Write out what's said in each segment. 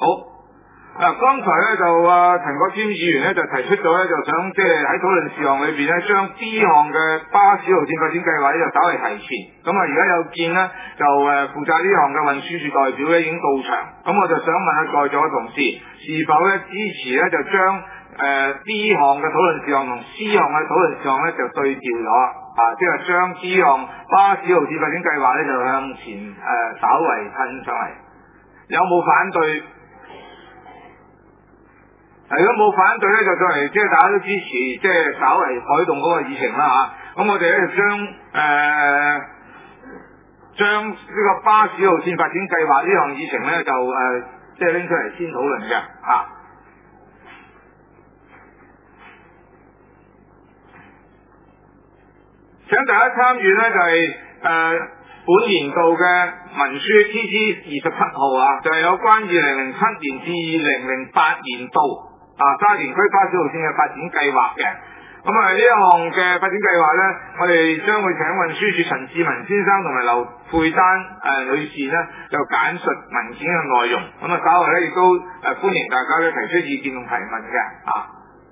好。嗱，剛才咧就陳國謙議員咧就提出咗咧，就想即係喺討論事項裏邊咧，將 D 項嘅巴士路線發展計劃咧就稍為提前。咁而家有見咧，就負責呢項嘅運輸署代表咧已經到場。咁我就想問下在座嘅同事，是否咧支持咧就將D 項嘅討論事項同 C 項嘅討論事項咧就對調咗即係將 D 項巴士路線發展計劃咧就向前稍為褪上嚟。有冇反對？如果冇反對咧，就再嚟即係大家都支持，即係稍為改動嗰個議程啦嚇。咁我哋咧就將呢個巴士路線發展計劃呢項議程咧就即係拎出嚟先討論嘅嚇。請大家參與咧就係本年度嘅文書 TT 27號就係有關2007年至2008年度沙田區巴士路線嘅發展計劃嘅。咁呢一項嘅發展計劃呢，我哋將會請運輸署陳志文先生同埋劉佩丹女士呢，就簡述文件嘅內容。咁稍後呢，亦都歡迎大家呢提出意見同提問嘅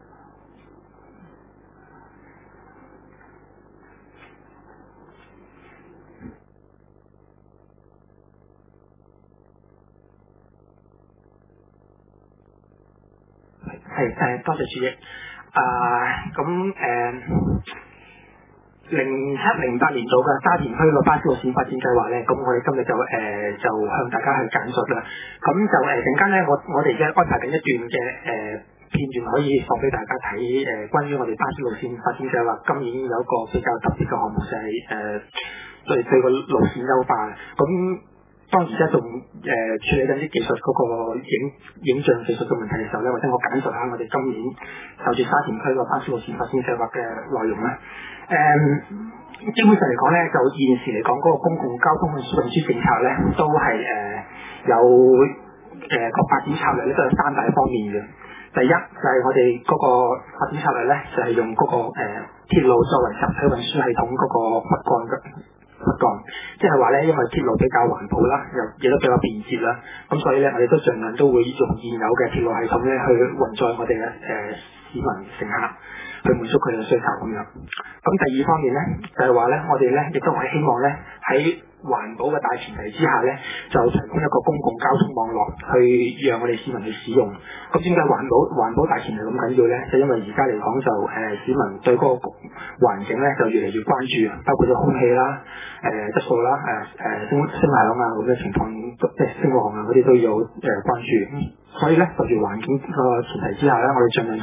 多謝主席。07-08年度嘅沙田區個巴士路線發展計劃咧，咁我哋今日就向大家去簡述啦。咁就陣間咧，我哋而家安排緊一段嘅片段可以放俾大家睇。關於我哋巴士路線發展計劃，今年有一個比較特別嘅項目就係對個路線優化。咁當時咧仲處理緊啲技術嗰個影像技術嘅問題嘅時候咧，或者我簡述下我哋今年就住沙田區個巴士路線發展計劃嘅內容咧。基本上嚟講咧，就現時嚟講嗰個公共交通運輸政策咧，都係有個發展策略咧，都有三大方面嘅。第一就係我哋嗰個發展策略咧，就係用嗰個鐵路作為集體運輸系統嗰個骨幹嘅。即係話咧，因為鐵路比較環保啦，亦都比較便捷啦，咁所以咧，我哋都盡量都會用現有嘅鐵路系統咧去運載我哋嘅市民乘客，去滿足佢嘅需求咁樣。咁第二方面咧，就係話咧，我哋咧亦都係希望咧喺環保嘅大前提之下咧，就提供一個公共交通網絡去讓我哋市民去使用。咁點解環保大前提咁緊要咧？就因為而家嚟講就市民對嗰個環境咧就越嚟越關注，包括咗空氣啦、質素啦、聲響咁嘅情況，即係聲浪嗰啲都有關注。所以咧，就住環境個前提之下咧，我哋盡量就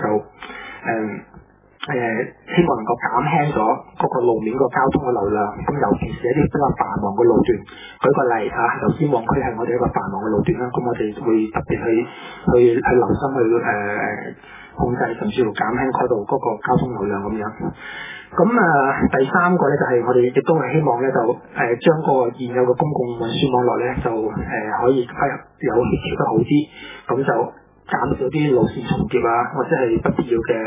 希望能夠減輕咗嗰個路面個交通嘅流量，咁尤其是一啲比較繁忙嘅路段。舉個例油尖旺區係我哋一個繁忙嘅路段啦，咁我哋會特別去留心去控制，甚至乎減輕嗰度嗰個交通流量咁樣。咁第三個咧就係我哋亦都係希望咧就將個現有嘅公共運輸網絡咧就可以有協調得好啲，咁就減少啲路線重疊或者係不必要嘅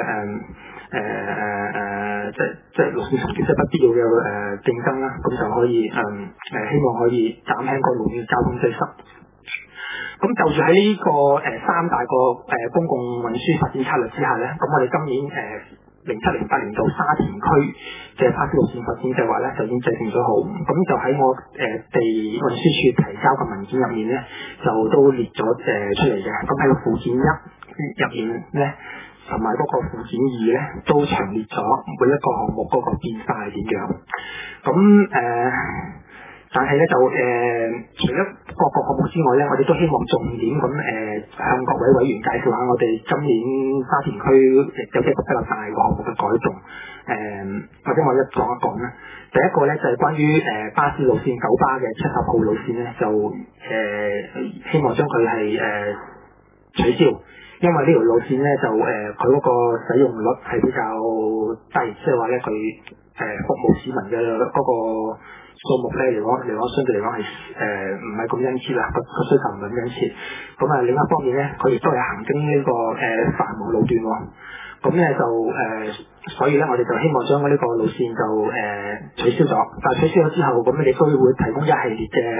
即係路線重疊，即係不必要嘅競爭啦，咁就可以希望可以減輕個路面交通擠塞。咁就住喺呢個三大個公共運輸發展策略之下咧，咁我哋今年07-08年度沙田區嘅巴士路線發展計劃咧就已經制定咗好，咁就喺我地運輸署提交嘅文件入面咧就都列咗出嚟嘅。咁喺個附件1入面咧，同埋嗰個附件2咧都詳列咗每一個項目嗰個變化係點樣。咁但係咧就除咗各個項目之外咧，我哋都希望重點咁向各位委員介紹下我哋今年沙田區有幾個比較大嘅項目嘅改動。或者我一講一講啦。第一個咧就係關於巴士路線九巴嘅70號路線咧，就希望將佢係取消，因為呢條路線咧就佢嗰個使用率係比較低，即係話咧佢服務市民嘅嗰個數目咧嚟講相對嚟講係唔係咁殷切啦，個需求唔係咁殷切。咁另一方面咧，佢亦都係行經呢個繁忙路段喎。咁咧就所以咧我哋就希望將呢個路線就取消咗。但係取消咗之後，咁你都會提供一系列嘅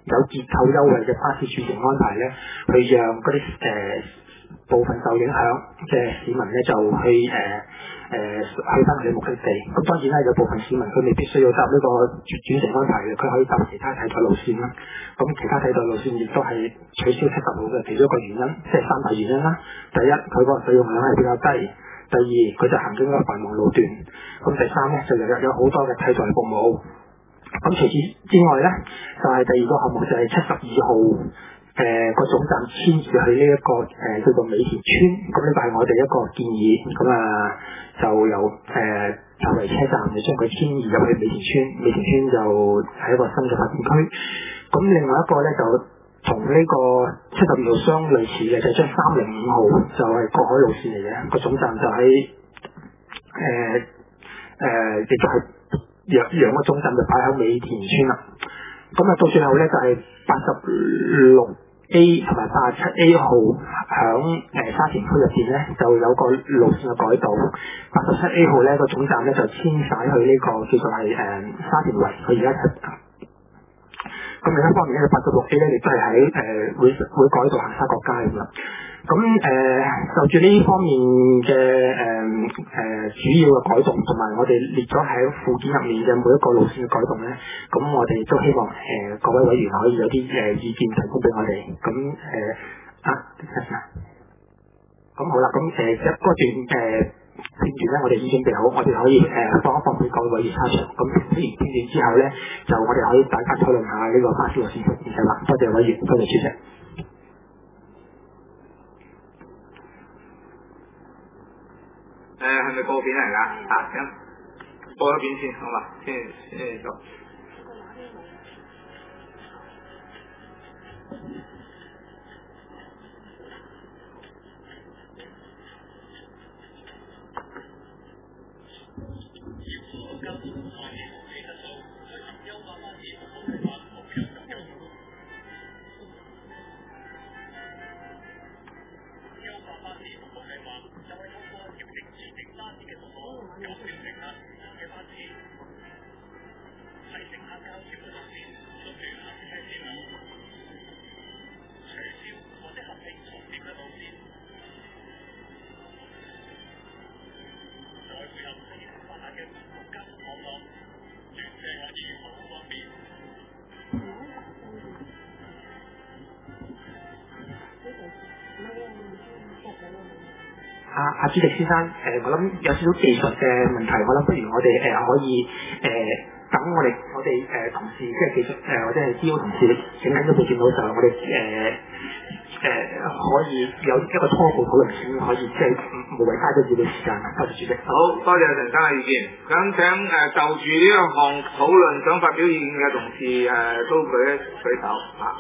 有折扣優惠嘅巴士轉乘安排咧，去讓嗰啲部分受影響嘅市民咧就去去翻佢哋目的地。咁當然啦，有部分市民佢未必需要搭呢個轉乘安排嘅，佢可以搭其他替代路線啦。咁其他替代路線亦都係取消70號嘅其中一個原因，即係3大原因啦。第一，佢個費用量係比較低；第二，佢就行經一個繁忙路段；咁第三咧，就有好多嘅替代服務。咁除此之外咧，就係第二個項目就係72號個總站遷至去呢一個叫做美田村。咁呢個係我哋一個建議。咁就由作為車站就將佢遷移入去美田村。美田村就係一個新嘅發展區。咁另外一個咧就同呢個72號相類似嘅，就將305號就係過海路線嚟嘅，個總站就喺亦都係兩個總站就擺喺美田村啦。咁到最後咧就係86A 同埋87A 號響沙田區入邊咧就有個路線嘅改道。87A 號咧個總站咧就遷徙去呢個叫做係沙田圍，佢而家咁另一方面咧，86A 咧亦都係喺會改道行沙角街咁啦。咁就住呢方面嘅主要嘅改動，同埋我哋列咗喺附件入面嘅每一個路線嘅改動咧，咁我哋都希望各位委員可以有啲意見提供俾我哋。咁咁好啦，咁嗰段片段咧，我哋已經準備好，我哋可以放一放俾各位委員參詳。咁聽完片段之後咧，就我哋可以大家討論下呢個巴士路線發展計劃。多謝委員，多謝主席。 係咪播片嚟㗎？咁播咗片先，好嘛？先做。 主席先生，我諗有少少技術嘅問題，我諗不如我哋可以等我哋同事即係技術或者係資料同事整緊嗰部電腦時候，我哋可以有一個初步討論先，可以即係無謂嘥咗自己時間。多謝主席。 好多謝陳生嘅意見。咁請就住呢一項討論想發表意見嘅同事都舉手啊。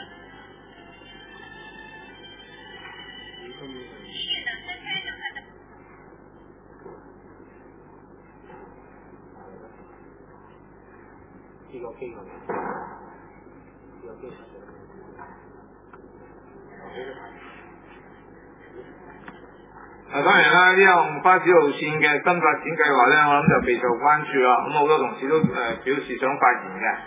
當然啦，呢項巴士路線嘅新發展計劃咧，我諗就備受關注啦。咁好多同事都表示想發言嘅。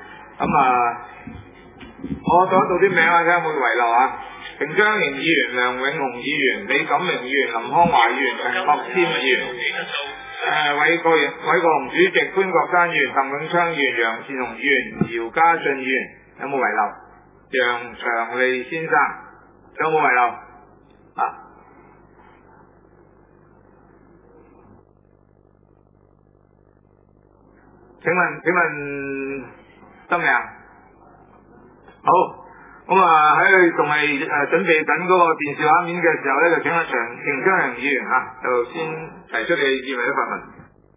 我讀一讀啲名啊，睇下有冇遺漏啊。平章年議員、梁永雄議員、李錦明議員、林康華議員、陳學謙議員、韋國雄主席、潘國山議員、鄧永昌議員、楊善雄議員、姚家俊議員，有冇遺漏？楊長利先生有冇遺漏？請問得未啊？好，咁喺佢仲係準備緊嗰個電視畫面嘅時候咧，就請阿程章陽議員就先提出你意見或者發問。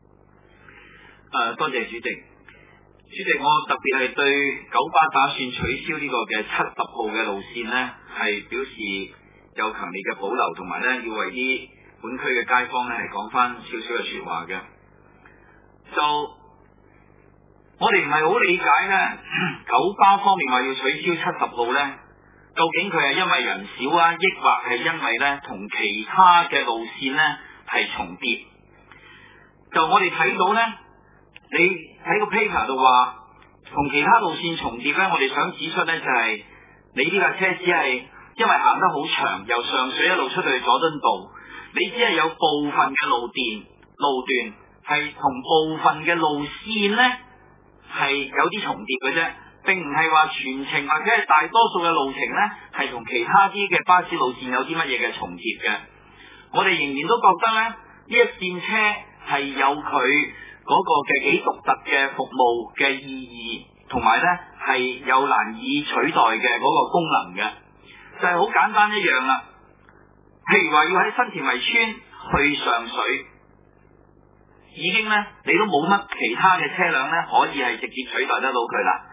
多謝主席。主席，我特別係對九巴打算取消呢個嘅70號嘅路線呢，係表示有強烈嘅保留，同埋呢要為啲本區嘅街坊呢係講翻少少嘅說話嘅。就我哋唔係好理解呢，九巴方面話要取消70號呢，究竟佢係因為人少啊，抑或係因為呢同其他嘅路線呢係重疊？就我哋睇到呢，你喺個 paper 度話同其他路線重疊呢，我哋想指出呢，就係你呢架車只係因為行得好長，由上水一路出去佐敦道，你只係有部分嘅路段係同部分嘅路線呢係有啲重疊嘅啫，並唔係話全程或者係大多數嘅路程呢係同其他啲嘅巴士路線有啲乜嘢嘅重疊嘅。我哋仍然都覺得呢，呢一線車係有佢嗰個嘅幾獨特嘅服務嘅意義，同埋呢係有難以取代嘅嗰個功能嘅，就係好簡單一樣啦。譬如話要喺新田圍村去上水，已經呢你都冇乜其他嘅車輛呢可以係直接取代得到佢啦。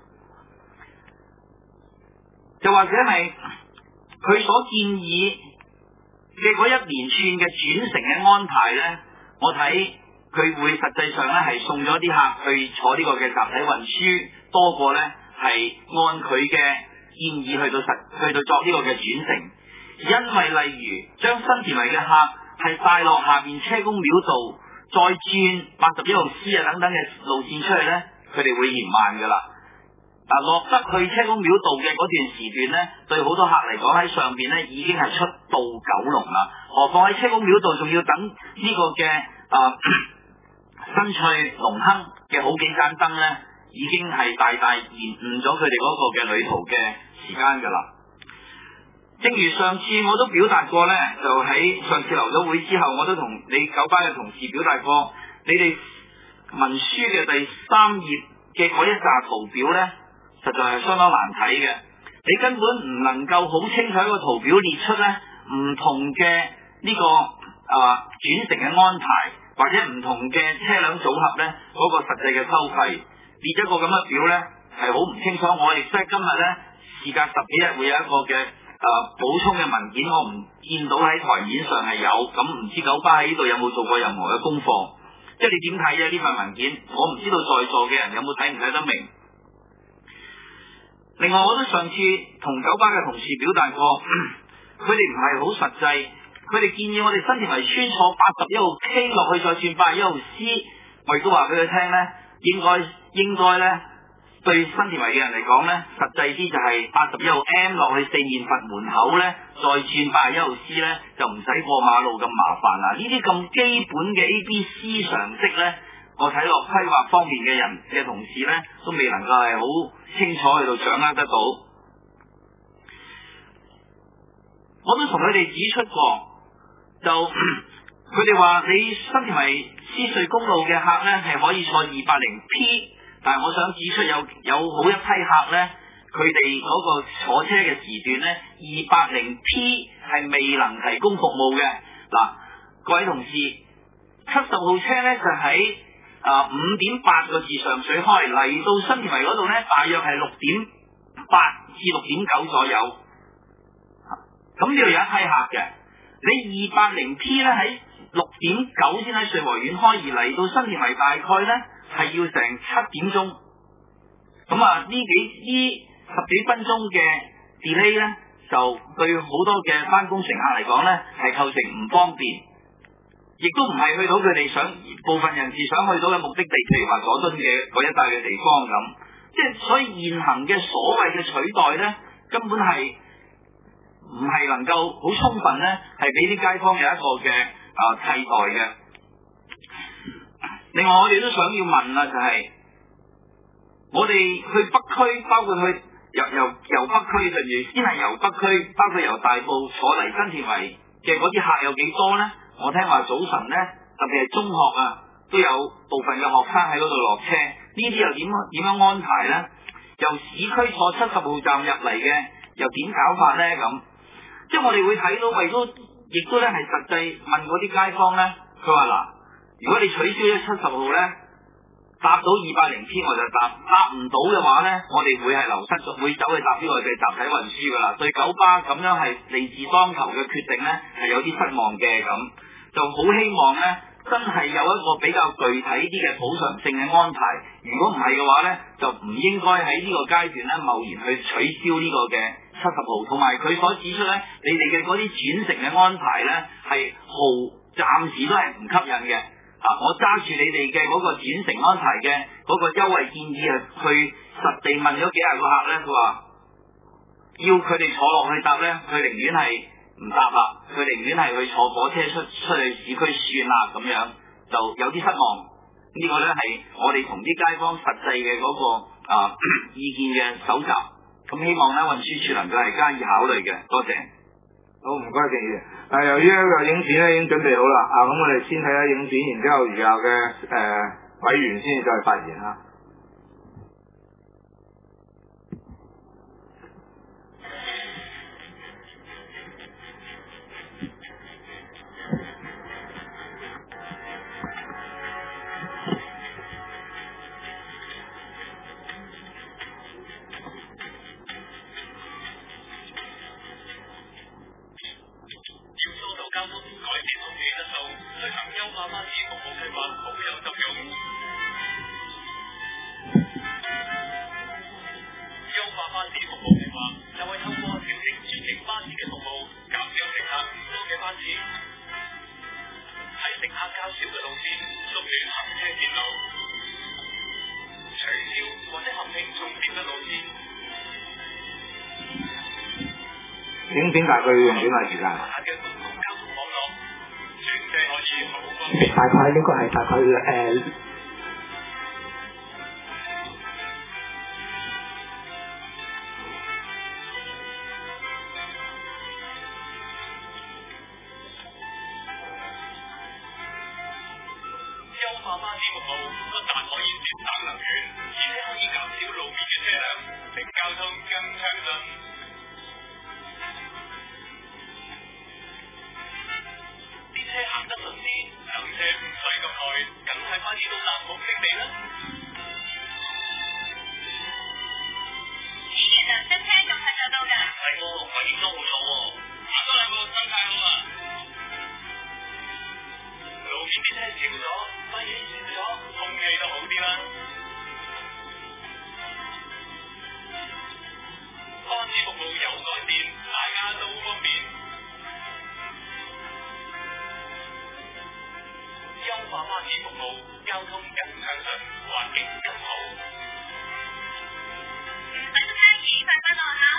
就或者係佢所建議嘅嗰一連串嘅轉乘嘅安排呢，我睇佢會實際上呢係送咗啲客去坐呢個嘅集體運輸，多過呢係按佢嘅建議去到作呢個嘅轉乘。因為例如將新田圍嘅客係帶落下邊車公廟道，再轉81號 C 啊等等嘅路線出去呢，佢哋會嫌慢噶啦。落得去車公廟道嘅嗰段時段呢，對好多客嚟講喺上邊呢已經係出到九龍啦，何況喺車公廟道仲要等呢個嘅新翠龍亨嘅好幾間燈呢，已經係大大延誤咗佢哋嗰個嘅旅途嘅時間噶啦。正如上次我都表達過呢，就喺上次留咗會之後，我都同你九巴嘅同事表達過，你哋文書嘅第3頁嘅嗰一紮圖表呢，實在係相當難睇嘅。你根本唔能夠好清楚一個圖表列出呢唔同嘅呢個轉乘嘅安排，或者唔同嘅車輛組合呢嗰個實際嘅收費，列一個咁嘅表呢係好唔清楚。我亦即係今日呢，事隔10幾日會有一個嘅補充嘅文件，我唔見到喺台面上係有，咁唔知九巴喺呢度有冇做過任何嘅功課？即係你點睇啊？呢份文件，我唔知道在座嘅人有冇睇唔睇得明。另外，我都上次同九巴嘅同事表達過，佢哋唔係好實際，佢哋建議我哋新田圍村坐81號 K 落去，再轉81號 C， 我亦都話俾佢聽呢，應該呢。對新田圍嘅人嚟講呢，實際啲就係81號 M 落去四面佛門口呢，再轉81號 C 呢，就唔使過馬路咁麻煩啦。呢啲咁基本嘅 ABC 常識呢，我睇落規劃方面嘅人嘅同事呢，都未能夠係好清楚去到掌握得到。我都同佢哋指出過，就佢哋話你新田圍獅隧公路嘅客呢，係可以坐280P。但係我想指出有好一批客呢，佢哋嗰個坐車嘅時段呢 280P 係未能提供服務嘅。嗱，各位同事，70號車呢就喺5.8個字上水開嚟到新田圍嗰度呢，大約係6.8至6.9左右。咁呢度有一批客嘅，你280P 呢喺6.9先喺穗禾苑開，而嚟到新田圍大概呢係要成7點鐘，咁呢10幾分鐘嘅 delay 呢，就對好多嘅返工乘客嚟講呢係構成唔方便，亦都唔係去到佢哋部分人士想去到嘅目的地，譬如話佐敦嘅嗰一帶嘅地方咁，即係所以現行嘅所謂嘅取代呢，根本係唔係能夠好充分呢，係俾啲街坊有一個嘅替代嘅。另外我哋都想要問啦，就係我哋去北區，包括去由北區，例如先係由北區，包括由大埔坐嚟新田圍嘅嗰啲客有幾多呢？我聽話早晨呢，特別係中學都有部分嘅學生喺嗰度落車，呢啲又點樣安排呢？由市區坐70號站入嚟嘅，又點搞法呢？咁即係我哋會睇到，亦都咧係實際問嗰啲街坊呢，佢話嗱，如果你取消咗70號呢，搭到280P 我就搭唔到嘅話呢，我哋會係流失咗，會走去搭呢個嘅集體運輸噶啦。對九巴咁樣係利字當頭嘅決定呢，係有啲失望嘅，咁就好希望呢，真係有一個比較具體啲嘅補償性嘅安排。如果唔係嘅話呢，就唔應該喺呢個階段呢貿然去取消呢個嘅70號，同埋佢所指出呢，你哋嘅嗰啲轉乘嘅安排呢，係暫時都係唔吸引嘅。 我揸住你哋嘅嗰個轉乘安排嘅嗰個優惠建議去實地問咗幾廿個客咧，佢話要佢哋坐落去搭咧，佢寧願係唔搭啦，佢寧願係去坐火車出去市區算啦，咁樣就有啲失望。呢個咧係我哋同啲街坊實際嘅嗰個意見嘅搜集，咁希望咧運輸署能夠係加以考慮嘅。多謝。 好，唔該，謝議員。由於呢個影片咧已經準備好啦，咁我哋先睇下影片，然之後餘下嘅委員先再發言啦。影片大概要用幾耐時間？ 大概應該係大概優化巴士服務不但可以節省能源，而且可以減少路面嘅車輛，令交通更暢順。啲車行得順啲，等車唔使咁耐，梗係快啲到達目的地啦。 咦，原來塞車咁快就到㗎？ 係喎，我點都好咗喎，行多兩步真太好啦！路面啲車少咗，廢氣少咗，空氣都好啲啦。巴士服務有改善，大家都方便。優化巴士服務，交通更暢順，環境更好。 唔使咁輕易，快返學校。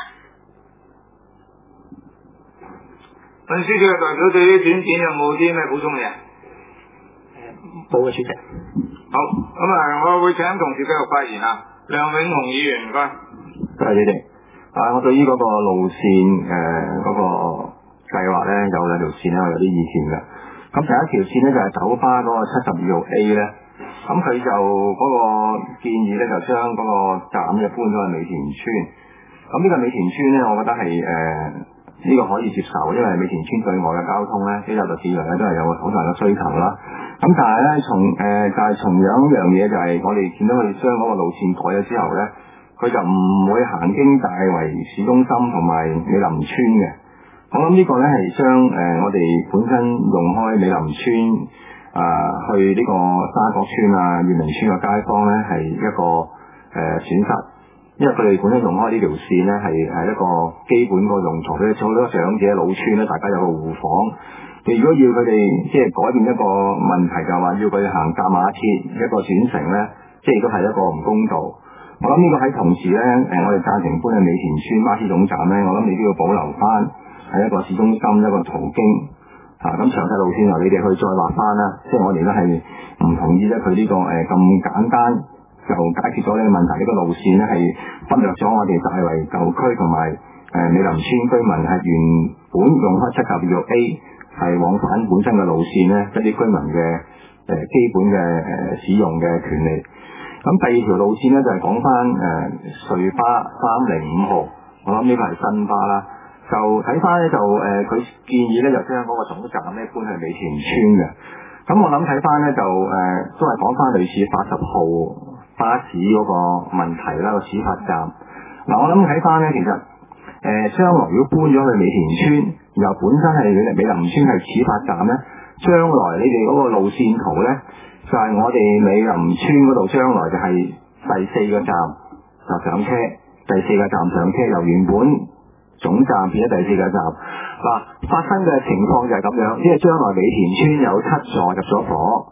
運輸署嘅代表對於短片有冇啲咩補充嘅？ 冇嘅，主席。 好，我會請同事繼續發言啦。梁永雄議員，唔該。 多謝你哋。我對於嗰個路線嗰個計劃咧，有兩條線咧，我有啲意見嘅。咁第一條線咧就係九巴嗰個72號 A 咧，咁佢就嗰個建議咧就將嗰個站咧搬咗去美田村。咁呢個美田村咧，我覺得係呢個可以接受，因為美田村對外嘅交通咧，比較就市場咧都係有好大嘅需求啦。咁但係咧，同樣一樣嘢就係我哋見到佢將嗰個路線改咗之後咧，佢就唔會行經大圍市中心同埋美林村嘅。我諗呢個咧係將我哋本身用開美林村去呢個沙角村啊、月明村嘅街坊咧係一個損失，因為佢哋本身用開呢條線咧係一個基本個用途，佢哋好多長者老村咧，大家有個護房。你如果要佢哋即係改變一個問題，就係話要佢哋行搭馬鐵一個轉乘咧，即係都係一個唔公道。我諗呢個喺同時咧，我哋贊成搬去美田村巴士總站咧，我諗你都要保留翻係一個市中心一個途經咁詳細路線由你哋去再畫翻啦。即係我哋都係唔同意咧，佢呢個咁簡單就解決咗呢個問題，呢個路線咧係忽略咗我哋大圍舊區同埋美林村居民係原本用開72號 A 係往返本身嘅路線咧，一啲居民嘅基本嘅使用嘅權利。咁第二條路線咧就係講翻隧巴305號，我諗呢個係新巴啦。就睇翻咧就佢建議咧就將嗰個總站咧搬去美田村嘅。咁我諗睇翻咧就都係講翻類似80號巴士嗰個問題啦，個始發站。嗱，我諗睇翻咧其實將來如果搬咗去美田村，然後本身係美林村係始發站咧，將來你哋嗰個路線圖咧就係我哋美林村嗰度將來就係第4個站就上車，第4個站上車，由原本總站變咗第4個站。嗱，發生嘅情況就係咁樣，因為將來美田村有7座入咗伙，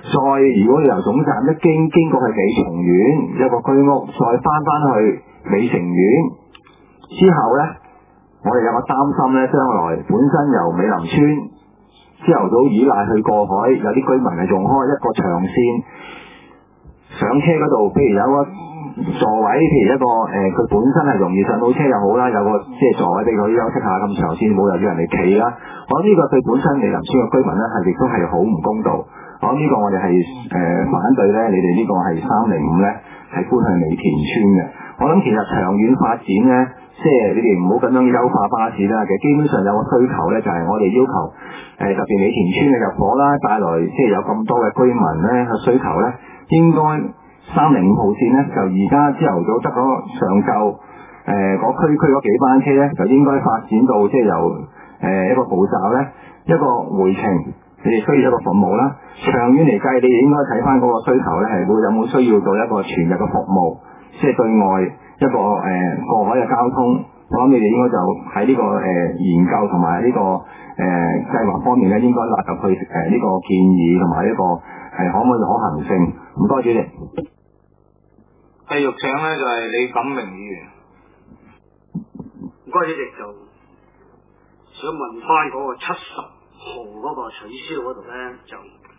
再如果由總站一經過去美松苑一個居屋，再翻去美城苑之後呢，我哋有個擔心呢，將來本身由美林村朝頭早依賴去過海，有啲居民係用開一個長線上車嗰度，譬如有個座位，譬如一個佢本身係容易上到車又好啦，有個即係座位俾佢休息下，咁長線冇又要人哋企啦。我諗呢個對本身美林村嘅居民呢，係亦都係好唔公道。我諗呢個我哋係反對呢，你哋呢個係305呢，係搬去美田村嘅。我諗其實長遠發展呢，即係你哋唔好咁樣優化巴士啦。其實基本上有個需求呢，就係我哋要求特別美田村嘅入伙啦，帶來即係有咁多嘅居民呢嘅需求呢，應該305號線呢，就而家朝頭早得嗰上晝嗰區嗰幾班車呢，就應該發展到即係由一個步驟呢，一個回程，你哋需要一個服務啦。長遠嚟計，你哋應該睇翻嗰個需求呢，係會有冇需要到一個全日嘅服務，即係對外一個過海嘅交通。我諗你哋應該就喺呢個研究同埋呢個計劃方面呢，應該納入去呢個建議同埋呢個可唔可以可行性。唔該主席。 繼續請呢就係李錦明議員。 唔該主席，就想問翻嗰個70號嗰個取消嗰度咧，就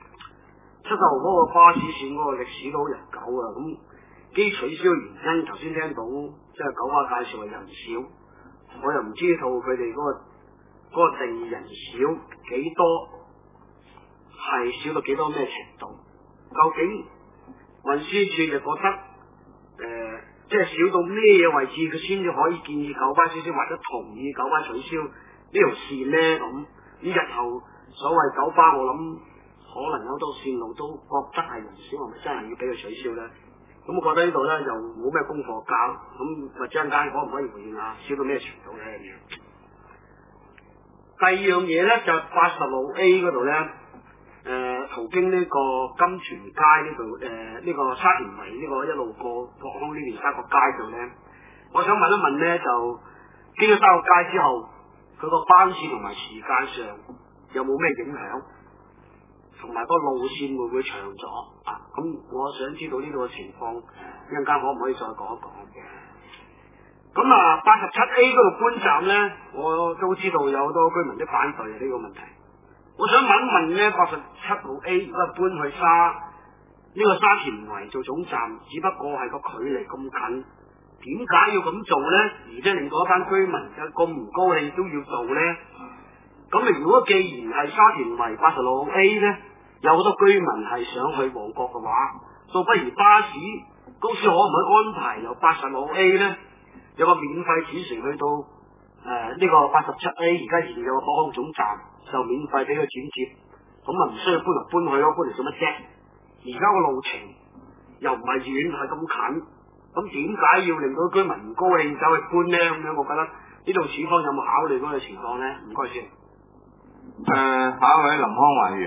70號嗰個巴士線嗰個歷史都好悠久啊。咁基取消原因，頭先聽到即係九巴介紹係人少，我又唔知道佢哋嗰個定義人少幾多，係少到幾多咩程度？究竟運輸處就覺得即係少到咩位置佢先至可以建議九巴取消，或者同意九巴取消呢條線呢？咁日後所謂九巴，我諗可能有好多線路都覺得係人少，係咪真係要俾佢取消呢？咁我覺得呢度呢，又冇咩功課教，咁或者陣間可唔可以回應下少到咩程度呢？第二樣嘢呢，就80路 A 嗰度呢，途經呢個金泉街呢度呢個沙田圍呢個一路過國康呢邊3個街度呢，我想問一問呢，就經咗3個街之後，佢個班次同埋時間上有冇咩影響？同埋個路線會唔會長咗啊？咁我想知道呢度嘅情況，一陣間可唔可以再講一講嘅？咁啊，87A 嗰度搬站呢，我都知道有好多居民都反對呢個問題。我想問一問呢，87號 A 如果搬去呢個沙田圍做總站，只不過係個距離咁近，點解要咁做呢？而且令到一班居民有咁唔高興都要做呢？咁如果既然係沙田圍80路 A 呢，有好多居民係想去旺角嘅話，倒不如巴士公司可唔可以安排由80路 A 呢，有個免費轉乘去到呢個87A 而家現有嘅國康總站，就免費俾佢轉接，咁啊唔需要搬嚟搬去咯，搬嚟做乜啫？而家個路程又唔係遠，係咁近，咁點解要令到居民唔高興走去搬呢？咁樣我覺得呢度署方有冇考慮嗰個情況呢？唔該先。 下一位林康華議員。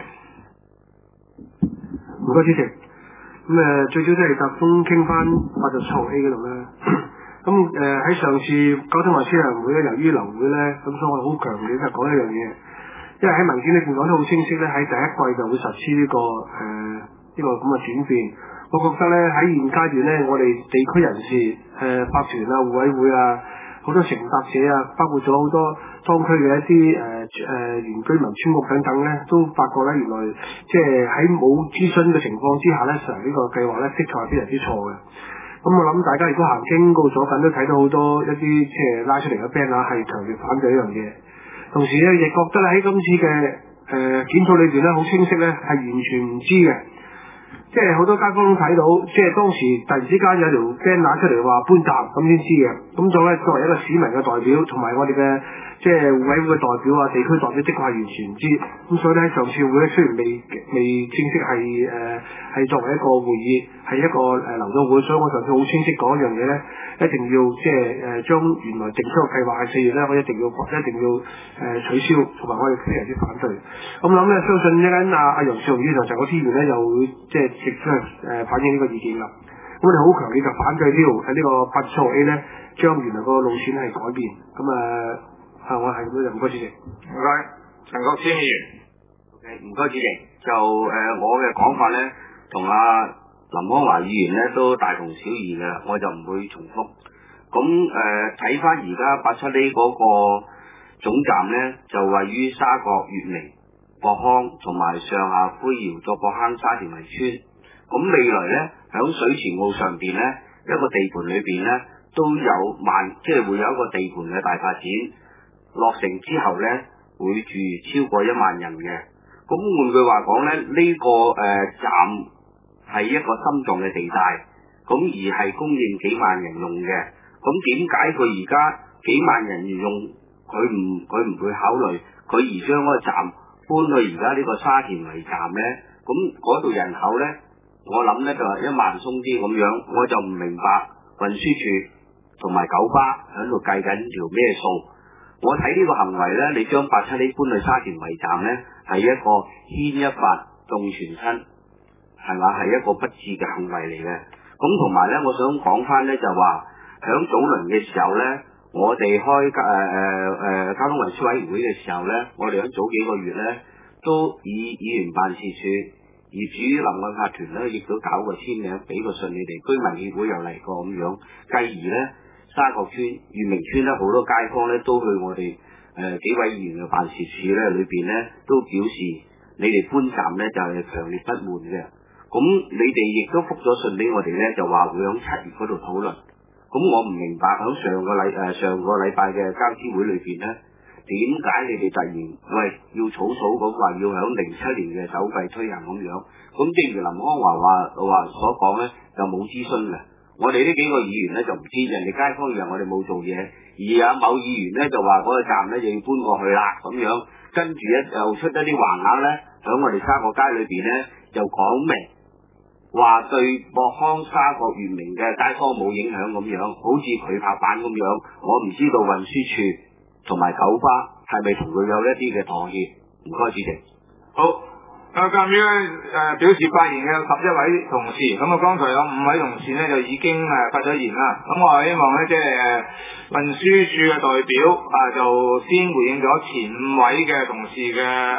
唔該主席。咁最主要都係集中傾翻87號 A 嗰度咧。咁喺上次交通運輸委員會咧，由於流會咧，咁所以我好強烈就講一樣嘢，因為喺文件裏邊講得好清晰咧，喺第一季就會實施呢個咁嘅轉變。我覺得咧喺現階段咧，我哋地區人士法團啊、互委會啊、好多乘搭者啊，包括咗好多當區嘅一啲原居民村屋等等咧，都發覺咧原來即係喺冇諮詢嘅情況之下咧，實行呢個計劃咧，的確係非常之錯嘅。咁我諗大家如果行經過咗緊都睇到好多一啲即係拉出嚟嘅 banner 係強烈反對呢樣嘢。同時咧亦覺得咧喺今次嘅檢討裏邊咧，好清晰咧係完全唔知嘅。即係好多街坊都睇到，即係當時突然之間有條 banner 出嚟話搬站咁先知嘅。咁作為一個市民嘅代表，同埋我哋嘅即係互委會嘅代表啊、地區代表，的確係完全唔知。咁所以咧喺上次會咧，雖然未正式係作為一個會議，係一個留咗會，所以我上次好清晰講一樣嘢咧，一定要即係將原來定出個計劃係4月咧，我一定要取消，同埋我哋非常之反對。咁諗咧，相信一陣阿楊少雄議員同陳國天議員咧，又會即係直接反映呢個意見啦。咁我哋好強烈就反對呢個87號 A 咧，將原來個路線係改變。咁我係咁樣，唔該主席。 唔該，陳國天議員。 OK， 唔該主席，就我嘅講法咧，同阿林康華議員咧都大同小異嘅，我就唔會重複。咁睇翻而家870嗰個總站咧，就位於沙角、月明、博康同埋上下灰窯、作博坑、沙田圍村。咁未來咧，響水泉澳上邊咧，一個地盤裏邊咧，都有即係會有一個地盤嘅大發展。落成之後咧，會住超過1萬人嘅。咁換句話講咧，呢個站係一個心臟嘅地帶，咁而係供應幾萬人用嘅。咁點解佢而家幾萬人用，佢唔會考慮佢而將嗰個站搬去而家呢個沙田圍站咧？咁嗰度人口咧，我諗咧就係1萬鬆啲咁樣，我就唔明白運輸處同埋九巴喺度計緊條咩數。我睇呢個行為咧，你將870搬去沙田圍站咧，係一個牽一髮動全身，係嘛？係一個不智嘅行為嚟嘅。咁同埋咧，我想講翻咧就話，響早輪嘅時候咧，我哋開交通運輸委員會嘅時候咧，我哋喺早幾個月咧，都以議員辦事處、業主立案法團咧，亦都搞過簽名，俾個信你哋，居民協會又嚟過咁樣，繼而咧。沙角村、月明村咧，好多街坊咧都去我哋幾位議員嘅辦事處咧裏邊咧，都表示你哋搬站咧就係強烈不滿嘅。咁你哋亦都覆咗信俾我哋咧，就話會響7月嗰度討論。咁我唔明白響上個禮拜嘅交諮會裏邊咧，點解你哋突然要草草咁話要響07年嘅首季推行咁樣？咁正如林康華所講咧，就冇諮詢嘅。我哋呢幾個議員咧就唔知，人哋街坊以為我哋冇做嘢，而有某議員咧就話嗰個站咧就要搬過去啦咁樣，跟住咧就出咗啲橫額咧，響我哋沙角街裏邊咧就講明話對博康、沙角、月明嘅街坊冇影響咁樣，好似佢拍板咁樣。我唔知道運輸處同埋九巴係咪同佢有一啲嘅妥協？唔該，主席。 好。鑒於咧表示發言嘅11位同事，咁啊剛才有5位同事咧就已經發咗言啦。咁我希望咧即係運輸處嘅代表就先回應咗前5位嘅同事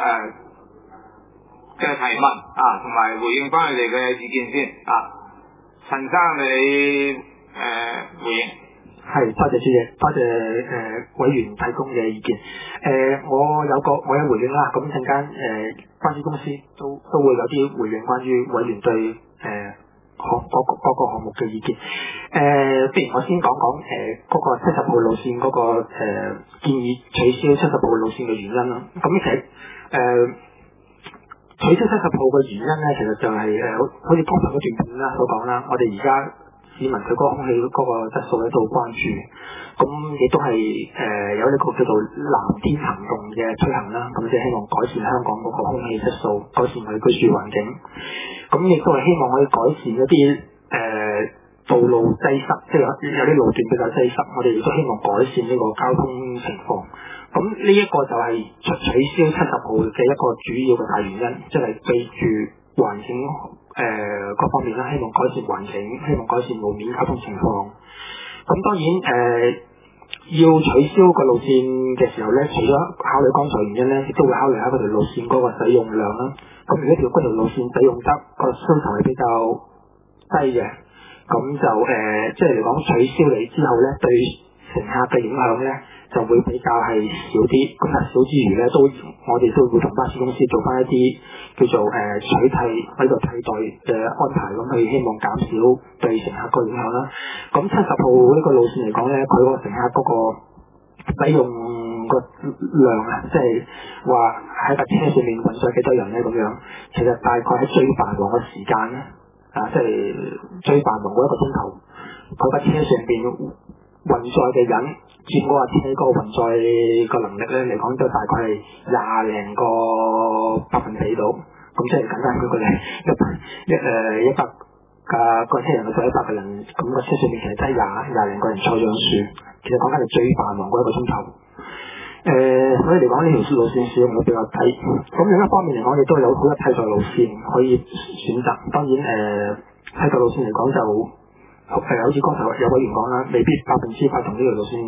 嘅提問同埋回應翻佢哋嘅意見先。陳生你回應。 係，多謝主席，多謝委員提供嘅意見。我有回應啦。咁陣間巴士公司都會有啲回應關於委員對嗰個項目嘅意見。不如我先講講嗰個70號路線嗰個建議取消70號路線嘅原因啦。咁其實取消70號嘅原因咧，其實就係好似剛才嗰段片啦所講啦，我哋而家市民對嗰個空氣嗰個質素咧都好關注，咁亦都係有呢個叫做藍天行動嘅推行啦，咁即係希望改善香港嗰個空氣質素，改善我哋居住環境，咁亦都係希望可以改善一啲道路擠塞，即係有啲路段比較擠塞，我哋亦都希望改善呢個交通情況。咁呢一個就係取消70號嘅一個主要嘅大原因，即係對住環境各方面啦，希望改善環境，希望改善路面交通情況。咁當然要取消個路線嘅時候咧，除咗考慮剛才原因咧，亦都會考慮下嗰條路線嗰個使用量啦。咁如果嗰條路線使用得個需求係比較低嘅，咁就即係嚟講取消你之後咧，對乘客嘅影響咧就會比較係少啲。咁但係少之餘咧，我哋都會同巴士公司做翻一啲叫做取替呢個替代嘅安排，咁去希望減少對乘客個影響啦。咁70號呢個路線嚟講咧，佢個乘客嗰個使用個量即係話喺架車上面運載幾多人咧咁樣，其實大概喺最繁忙嘅時間咧，即係最繁忙嗰1個鐘頭，佢架車上邊運載嘅人佔嗰架車嗰個運載個能力咧嚟講，都大概係20個百分比度。咁即係簡單舉個例，100架個車人去載100個人，咁個車上面其實真係廿零個人坐上樹。其實講緊係最繁忙嗰1個鐘頭。所以嚟講呢條路線使用率比較低。咁另一方面嚟講，亦都有好多替代路線可以選擇。當然替代路線嚟講就好似剛才有委員講啦，未必100%同呢條路線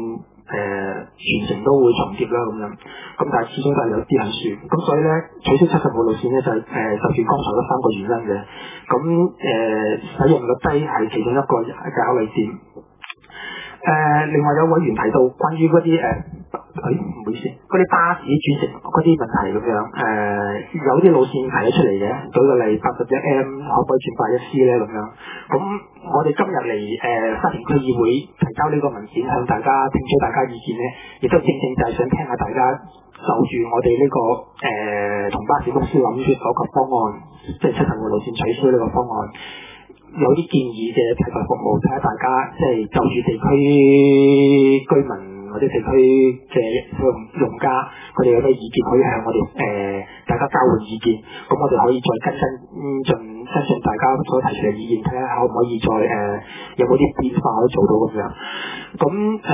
全程都會重疊啦咁樣，咁但係始終都係有啲係算，咁所以咧取消70號路線咧就就住剛才嗰3個原因嘅，咁使用率低係其中一個嘅考慮點。另外有委員提到關於嗰啲唔好意思，嗰啲巴士轉乘嗰啲問題咁樣，有啲路線提咗出嚟嘅，舉個例81M 可唔可以轉81C 咧咁樣？咁我哋今日嚟沙田區議會提交呢個文件向大家聽取大家意見咧，亦都正就係想聽下大家就住我哋呢個同巴士公司諗住嗰個方案，即係70號路線取消呢個方案。有啲建議嘅替代服務，睇下大家即係就住地區居民或者地區嘅用家，佢哋有咩意見可以向我哋大家交換意見，咁我哋可以再跟進大家所提出嘅意見，睇下可唔可以再有冇啲變化可以做到咁樣。咁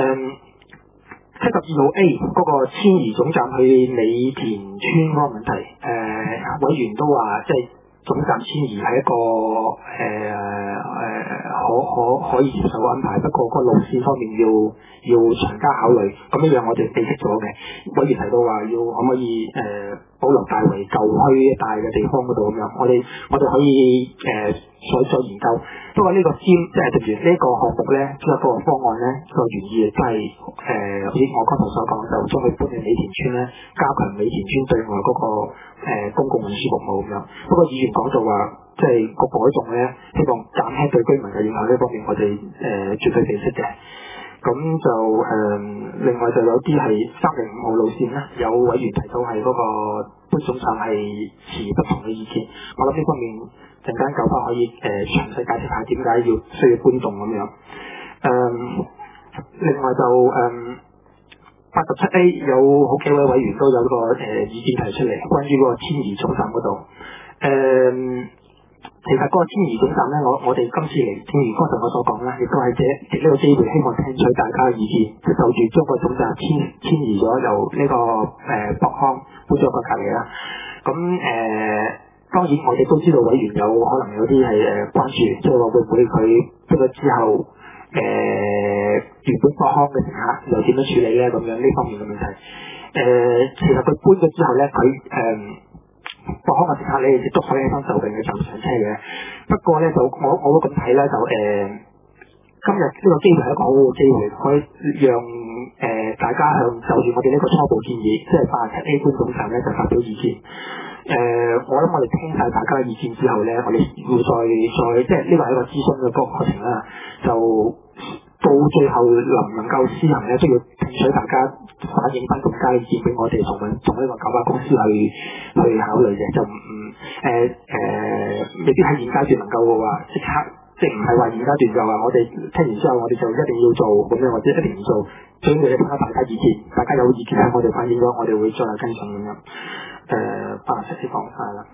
72號 A 嗰個遷移總站去美田村嗰個問題，委員都話即係。總站遷移係一個可以接受嘅安排，不過個路線方面要詳加考慮。咁呢樣我哋記識咗嘅，委員提到話可唔可以保留大圍舊區一帶嘅地方嗰度咁樣，我哋可以再研究。不過呢個即係對住呢個項目咧，呢個方案咧個原意亦都係好似我剛才所講，就將佢搬去美田村咧，加強美田村對外嗰個公共運輸服務咁樣。不過議員講就話，即係個改動咧，希望減輕對居民嘅影響呢方面，我哋絕對記識嘅。咁就另外就有啲係305號路線咧，有委員提到係嗰個搬總站係持不同嘅意見。我諗呢方面陣間9巴可以詳細解釋下點解需要搬動咁樣。另外就87A 有好幾位委員都有個意見提出嚟，關於嗰個遷移總站嗰度。其實嗰個遷移總站咧，我哋今次嚟，正如剛才我所講啦，亦都係借呢個機會，希望聽取大家嘅意見，就住將個總站遷移咗由呢個北康搬咗個隔離啦。咁當然我哋都知道委員有可能有啲係關注，即係話會唔會佢搬咗之後原本北康嘅乘客又點樣處理咧？咁樣呢方面嘅問題。其實佢搬咗之後咧，佢北康嘅乘客你亦都可以喺翻就近嘅站上車嘅。不過咧就我會咁睇咧，就今日呢個機會係一個好好嘅機會，可以讓大家向就住我哋呢個初步建議，即係87A 搬總站咧就發表意見。我諗我哋聽晒大家嘅意見之後咧，我哋會再即係呢個係一個諮詢嘅過程啦。就到最後能夠施行咧，都要聽取大家反映翻獨家意見俾我哋同呢個9巴公司去考慮嘅，就未必喺現階段能夠話即刻，即係唔係話現階段就話我哋聽完之後我哋就一定要做咁樣，或者一定唔做，最緊要聽下大家意見，大家有意見向我哋反映咗，我哋會再跟進咁樣。87講晒啦。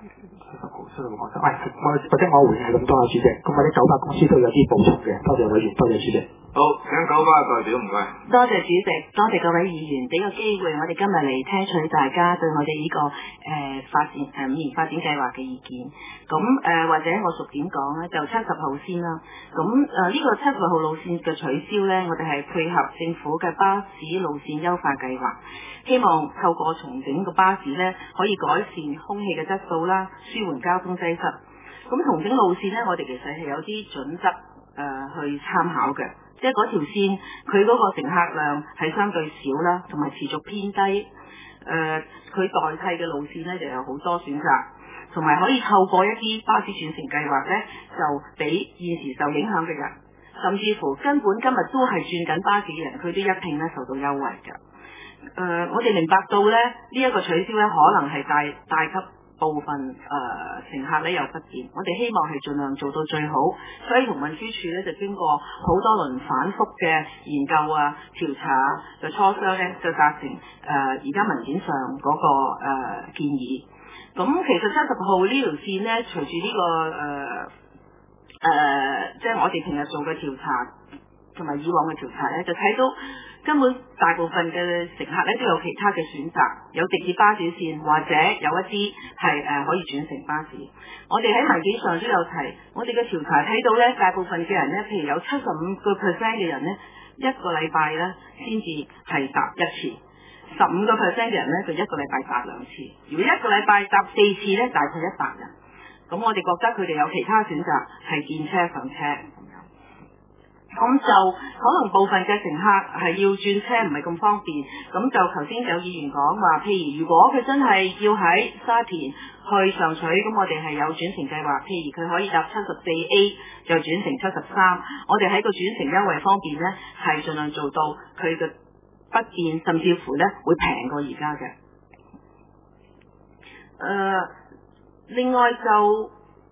或者我回應係咁多啊，主席。咁我哋9巴公司都有啲補充嘅，多謝委員，多謝主席。 好，請9巴代表唔該。 多謝主席，多謝各位議員俾個機會，我哋今日嚟聽取大家對我哋呢個5年發展計劃嘅意見。咁或者我逐點講咧，就70號先啦。咁呢個70號路線嘅取消咧，我哋係配合政府嘅巴士路線優化計劃，希望透過重整個巴士咧，可以改善空氣嘅質素啦，舒緩交通擠塞。咁重整路線咧，我哋其實係有啲準則去參考嘅。即係嗰條線，佢嗰個乘客量係相對少啦，同埋持續偏低。佢代替嘅路線咧就有好多選擇，同埋可以透過一啲巴士轉乘計劃咧，就俾現時受影響嘅人，甚至乎根本今日都係轉緊巴士嘅人，佢都一併咧受到優惠嘅。我哋明白到咧，呢一個取消咧，可能係帶給部分乘客咧有不便，我哋希望係盡量做到最好，所以同運輸署咧就經過好多輪反覆嘅研究啊、調查嘅磋商咧，就達成而家文件上嗰個建議。咁其實70號呢條線咧，隨住呢個即係我哋平日做嘅調查同埋以往嘅調查咧，就睇到根本大部分嘅乘客咧都有其他嘅選擇，有直接巴士線或者有一啲係可以轉乘巴士。我哋喺文件上都有提，我哋嘅調查睇到咧，大部分嘅人咧，譬如有75% 嘅人咧， 1個禮拜咧先至係搭1次，15% 嘅人咧就1個禮拜搭2次。如果1個禮拜搭4次咧，大概100人。咁我哋覺得佢哋有其他選擇係見車上車咁樣。咁就可能部分嘅乘客係要轉車唔係咁方便，咁就頭先有議員講話，譬如如果佢真係要喺沙田去上水，咁我哋係有轉乘計劃，譬如佢可以搭74A 就轉乘73，我哋喺個轉乘優惠方面呢，係盡量做到佢嘅不便，甚至乎呢會平過而家嘅。另外就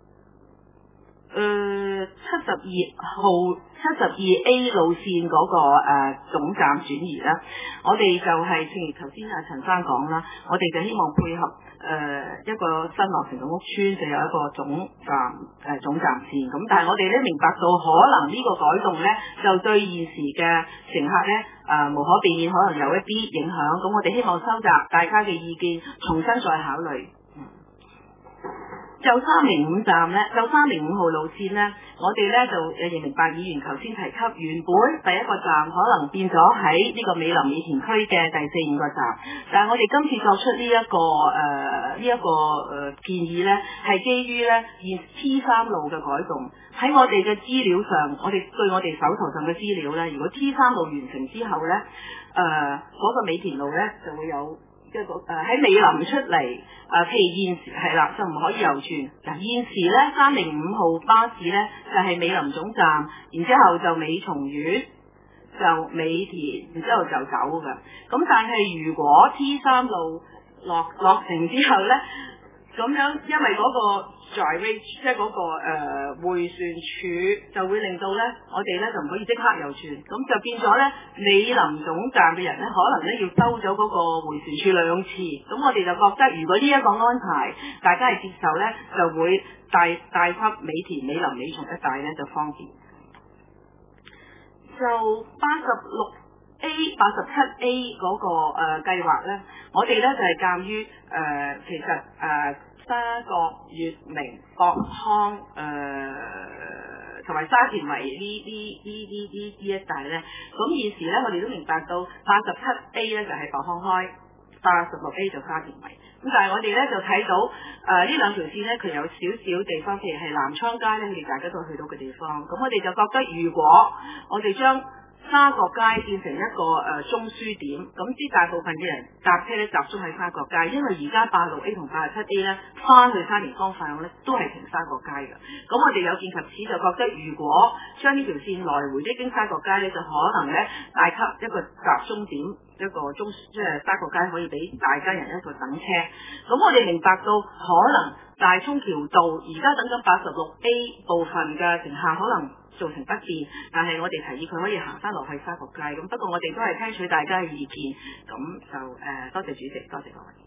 72A 路線嗰個總站轉移啦，我哋就係正如頭先阿陳生講啦，我哋就希望配合一個新落成嘅屋邨就有一個總站線，咁但係我哋咧明白到可能呢個改動咧就對現時嘅乘客咧無可避免可能有一啲影響，咁我哋希望收集大家嘅意見，重新再考慮。就305站咧，就305號路線咧，我哋咧就亦明白議員頭先提及，原本第一個站可能變咗喺呢個美林美田區嘅第4、5個站，但係我哋今次作出呢一個建議咧，係基於咧現 T3 路嘅改動。喺我哋嘅資料上，據我哋手頭上嘅資料咧，如果 T3 路完成之後咧，嗰個美田路咧就會有一個喺美林出嚟，譬如現時係啦，就唔可以右轉。嗱，現時咧305號巴士咧就係美林總站，然之後就美松苑，就美田，然之後就走㗎。咁但係如果 T3 路落成之後咧，咁樣因為嗰個 driving 即係嗰個迴旋處就會令到咧我哋咧就唔可以即刻右轉，咁就變咗咧美林總站嘅人咧可能咧要兜咗嗰個迴旋處2次，咁我哋就覺得如果呢一個安排大家係接受咧，就會帶給美田、美林、美松一帶咧就方便。就87A 嗰個計劃咧，我哋咧就係鑑於其實沙角、乙明、博康同埋沙田圍呢一帶咧，咁現時咧我哋都明白到87A 咧就係博康開，86A 就沙田圍。咁但係我哋咧就睇到呢兩條線咧，佢有少少地方，譬如係南昌街咧，佢哋大家都去到嘅地方。咁我哋就覺得，如果我哋將沙角街變成一個中樞點，咁啲大部分嘅人搭車咧集中喺沙角街，因為而家86A 同87A 咧翻去沙田方向咧都係停沙角街嘅。咁我哋有見及此就覺得，如果將呢條線來回經沙角街咧，就可能咧帶給一個集中點，一個即係沙角街可以俾大家人一個等車。咁我哋明白到可能大涌橋道而家等緊86A 部分嘅乘客可能造成不便，但係我哋提議佢可以行翻落去沙角街。咁不過我哋都係聽取大家嘅意見，咁就多謝主席，多謝各位。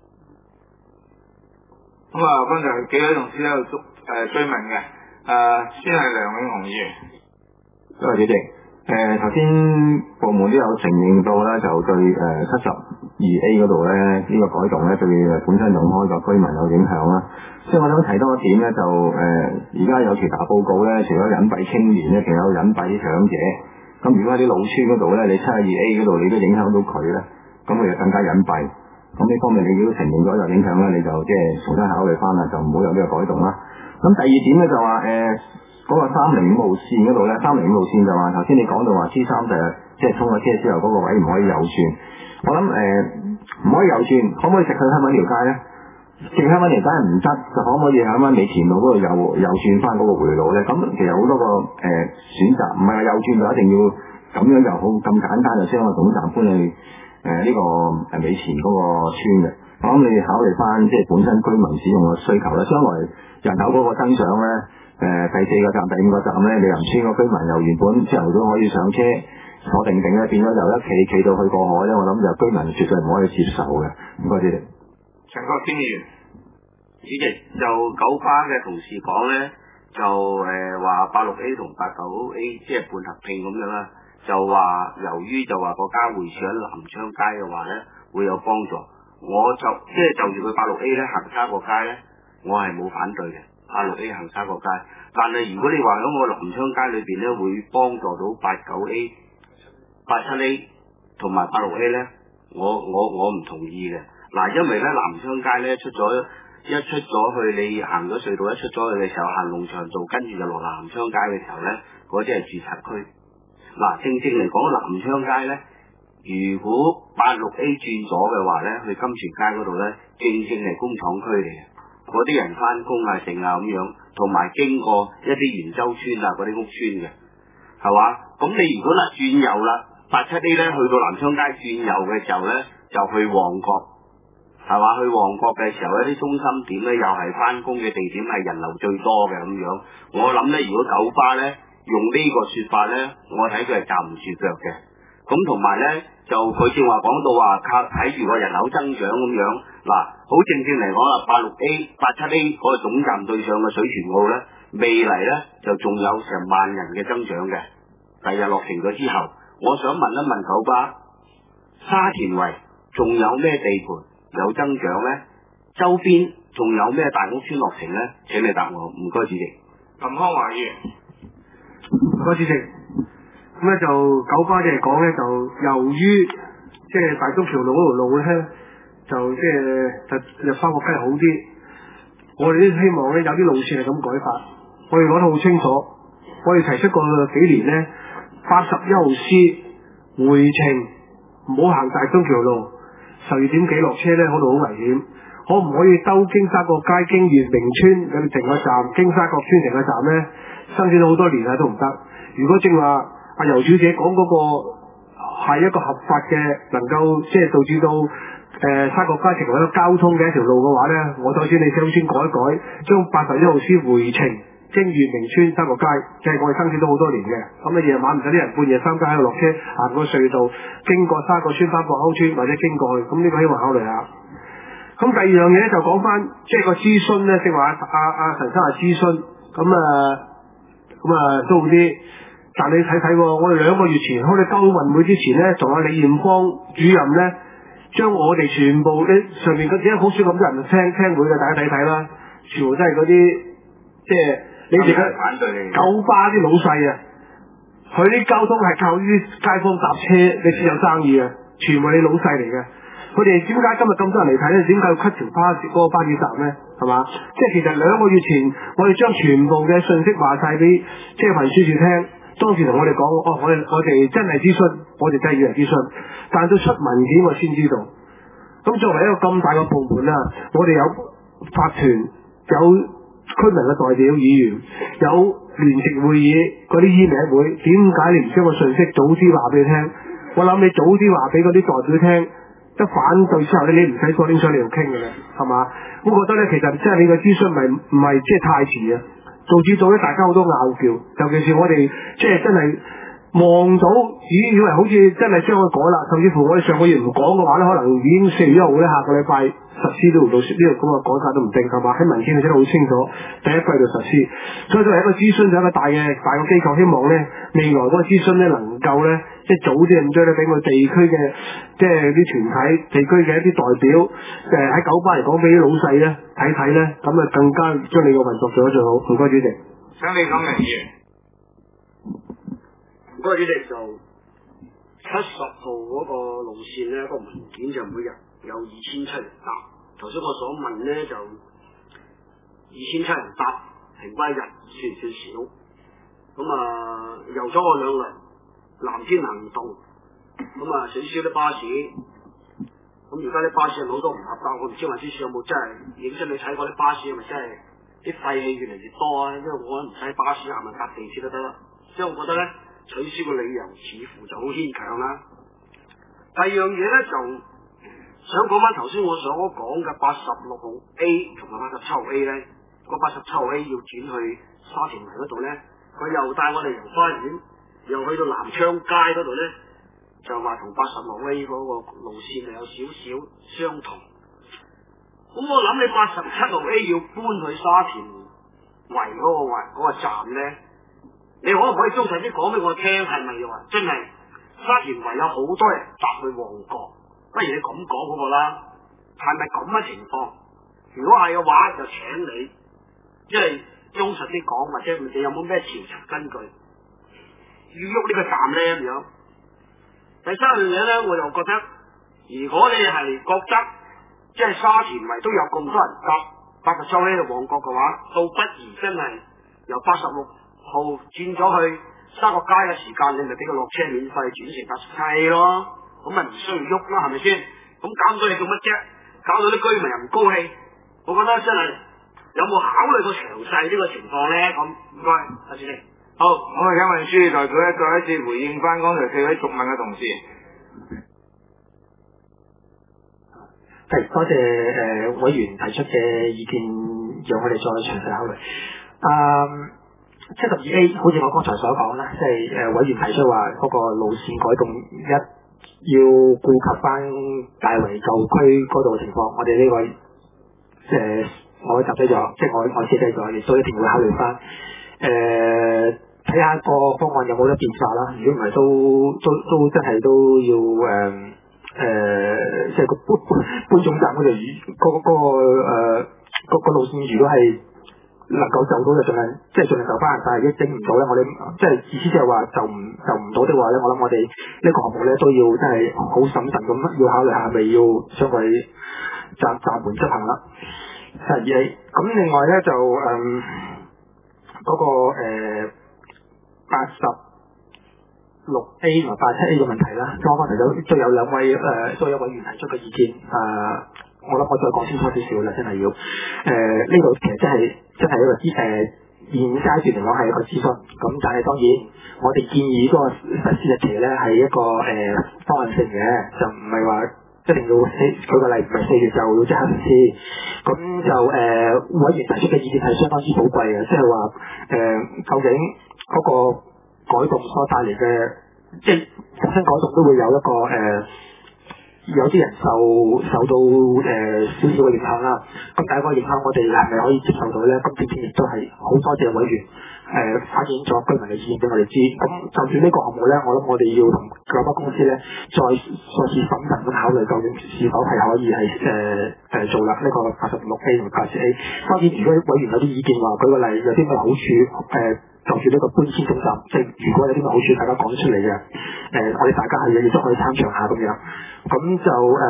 咁剛才幾位同事喺度追問嘅，先係梁永雄議員。 多謝主席。頭先部門都有承認到咧，就對72A 嗰度咧呢個改動咧對本身用開個居民有影響啦。即係我想提多一點咧，就而家有調查報告咧，除咗隱蔽青年咧，其實有隱蔽啲長者。咁如果喺啲老村嗰度咧，你72A 嗰度你都影響到佢咧，咁佢就更加隱蔽。咁呢方面你如果承認咗有影響咧，你就即係重新考慮翻啦，就唔好有呢個改動啦。咁第二點咧就話嗰個305號線嗰度咧，305號線就話頭先你講到話 T3 就即係衝咗車之後嗰個位唔可以右轉。我諗唔可以右轉，可唔可以直去香灣條街咧？直香灣條街唔得，就可唔可以喺翻美田路嗰度右轉翻嗰個回路咧？咁其實好多個選擇，唔係話右轉就一定要咁樣就好咁簡單就將個總站搬去呢個美田嗰個村嘅。我諗你考慮翻即係本身居民使用嘅需求咧，將來人口嗰個增長咧。第4個站、第5個站咧，你林村個居民由原本朝頭早可以上車坐定定咧，變咗由一企到去過海咧，我諗就居民絕對唔可以接受嘅。唔該主席。 陳國謙議員， 主席就九巴嘅同事講咧，就話86A 同89A 即係半合併咁樣啦，就話由於就話個交匯處喺南昌街嘅話咧會有幫助，我就即係就住佢86A 咧行沙角街咧，我係冇反對嘅。86A 行沙角街，但係如果你話喺我南昌街裏邊咧，會幫助到89A 87A 同埋86A 咧，我唔同意嘅。嗱，因為咧南昌街咧一出咗去，你行咗隧道一出咗去嘅時候，行龍翔道，跟住就落南昌街嘅時候咧，嗰啲係住宅區。嗱，正嚟講，南昌街咧，如果86A 轉咗嘅話咧，去金泉街嗰度咧，正係工廠區嚟嘅，嗰啲人翻工啊、剩啊咁樣，同埋經過一啲元州村啊嗰啲屋村嘅，係嘛？咁你如果轉右啦，87A 咧去到南昌街轉右嘅時候咧，就去旺角，係嘛？去旺角嘅時候，一啲中心點咧，又係翻工嘅地點，係人流最多嘅咁樣。我諗咧，如果九巴咧用呢個說法咧，我睇佢係站唔住腳嘅。咁同埋咧，就佢正話講到話靠睇住個人口增長咁樣，嗱，好正嚟講啊，87A 嗰個總站對上嘅水泉澳咧，未來咧就仲有成萬人嘅增長嘅。第日落成咗之後，我想問一問九巴，沙田圍仲有咩地盤有增長咧？周邊仲有咩大屋村落成咧？請你答我，唔該主席。 林康華議員， 唔該主席。咁咧就九巴嘅嚟講咧，就由於即係大東橋路嗰條路咧，就即係入沙角街好啲。我哋都希望咧有啲路線係咁改法，我哋講得好清楚。我哋提出過幾年咧，81號 C 回程唔好行大東橋路，12點幾落車咧，嗰度好危險。可唔可以兜經沙角街、經月明村咁停個站，經沙角村停個站咧？申請咗好多年啦都唔得。如果正話阿尤小姐講嗰個係一個合法嘅，能夠即係導致到沙角街成為一個交通嘅一條路嘅話咧，我首先你首先改一改，將81號 C 回程經月明村沙角街，即係我哋申請咗好多年嘅。咁你夜晚唔使啲人半夜3更喺度落車行個隧道，經過沙角村翻博康村或者經過去，咁呢個希望考慮下。咁第二樣嘢咧就講翻即係個諮詢咧，正話阿陳生話諮詢，咁都好啲。但你睇睇，我哋2個月前開啲交通運會之前咧，同阿李艷芳主任咧，將我哋全部咧上面嗰啲好少咁多人聽會嘅，大家睇睇啦，全部都係嗰啲即係你哋嘅九巴啲老細啊，佢啲交通係靠啲街坊搭車你先有生意啊，全部係你老細嚟嘅。佢哋點解今日咁多人嚟睇咧？點解要 cut 條巴士嗰個巴士站咧？係嘛？即係其實2個月前，我哋將全部嘅信息話晒俾即係運輸署聽。當時同我哋講，我哋真係諮詢，我哋真係以為諮詢，但係到出文件我先知道。咁作為一個咁大嘅部門啊，我哋有法團，有區民嘅代表議員，有聯席會議嗰啲醫委會，點解你唔將個信息早啲話俾佢聽？我諗你早啲話俾嗰啲代表聽，一反對之後咧，你唔使再拎上嚟度傾嘅啦，係嘛？我覺得咧，其實即係你嘅諮詢唔係即係太遲啊。導致到咧，大家好多拗撬，尤其是我哋即係真係望到，以為好似真係將佢改啦，甚至乎我哋上個月唔講嘅話咧，可能已經4月1號咧，下個禮拜實施呢條路呢個咁嘅改革都唔定，係嘛？喺文件寫得好清楚，第一季度實施，所以作為一個諮詢就一個大嘅機構，希望咧未來嗰個諮詢咧能夠咧即係早啲咁多咧，俾我地區嘅即係啲團體、地區嘅一啲代表，喺九巴嚟講俾啲老細咧睇睇咧，咁啊更加將你個運作做得最好。唔該主席。 請你講明議員。 唔該主席，就70號嗰個路線咧，個文件就每日有2700人搭。頭先我所問咧就2700人搭，平均一日算唔算少？咁遊咗我2輪藍天行動，咁取消啲巴士。咁而家啲巴士好多唔合格，我唔知運輸署有冇真係影出你睇過啲巴士係咪真係啲廢氣越嚟越多啊？因為我唔使巴士行咪搭地鐵都得啦。所以我覺得咧取消嘅理由似乎就好牽強啦。第二樣嘢咧就想講翻頭先我所講嘅86號 A 同埋87號 A 咧，個87號 A 要轉去沙田圍嗰度咧，佢又帶我哋遊花園，又去到南昌街嗰度咧。就話同80號 A 嗰個路線係有少少相同，咁我諗你87號 A 要搬去沙田圍嗰個站咧，你可唔可以忠實啲講俾我聽，係咪話真係沙田圍有好多人搭去旺角？不如你咁講好過啦，係咪咁嘅情況？如果係嘅話，就請你即係忠實啲講，或者你有冇咩調查根據要喐呢個站咧咁樣？ 第三樣嘢咧，我就覺得，如果你係覺得即係沙田圍都有咁多人搭80周 A 去旺角嘅話，倒不如真係由86號轉咗去沙角街嘅時間，你咪俾佢落車免費轉成87咯，咁咪唔需要喐啦，係咪先？咁搞咗你做乜啫？搞到啲居民又唔高興，我覺得真係有冇考慮過詳細呢個情況咧？咁唔該，阿主席。 好，我哋請運輸代表咧再一次回應翻剛才4位續問嘅同事。 係，多謝委員提出嘅意見，讓我哋再詳細考慮。72A 好似我剛才所講啦，即係委員提出話嗰個路線改動要顧及翻大圍舊區嗰度嘅情況，我哋呢、個我集低咗，即係我設計咗，亦都一定會考慮翻。睇下個方案有冇得變化啦。如果唔係都真係都要即係個搬總站嗰度個路線，如果係能夠就到就盡量就翻，但係如果整唔到咧，我哋即係意思即係話就唔到的話咧，我諗我哋呢個項目咧都要真係好審慎咁要考慮下，係咪要將佢暫緩執行啦。咁另外咧就嗰個86A 同埋87A 嘅問題啦，剛剛提到都有兩位都有委員提出嘅意見，我諗我再講清楚少少啦，真係要呢度其實真係一個現階段嚟講係一個諮詢，咁但係當然我哋建議嗰個實施日期咧係一個方案性嘅，就唔係話一定要舉個例，唔係4月就要即刻實施。咁就委員提出嘅意見係相當之寶貴嘅，即係話究竟嗰個改動所帶嚟嘅，即係重新改動都會有一個有啲人受到少少嘅影響啦。咁第一個影響我哋係咪可以接受到咧？今次亦都係好多謝委員反映咗居民嘅意見俾我哋知。咁就住呢個項目咧，我諗我哋要同九巴公司咧再次審慎咁考慮，究竟是否係可以係做啦呢個86A 同 87A。當然，如果委員有啲意見話，舉個例有啲咩好處就住呢個搬遷總站，即係如果有啲咩好處，大家講出嚟嘅，我哋大家係亦都可以參詳下咁樣。咁就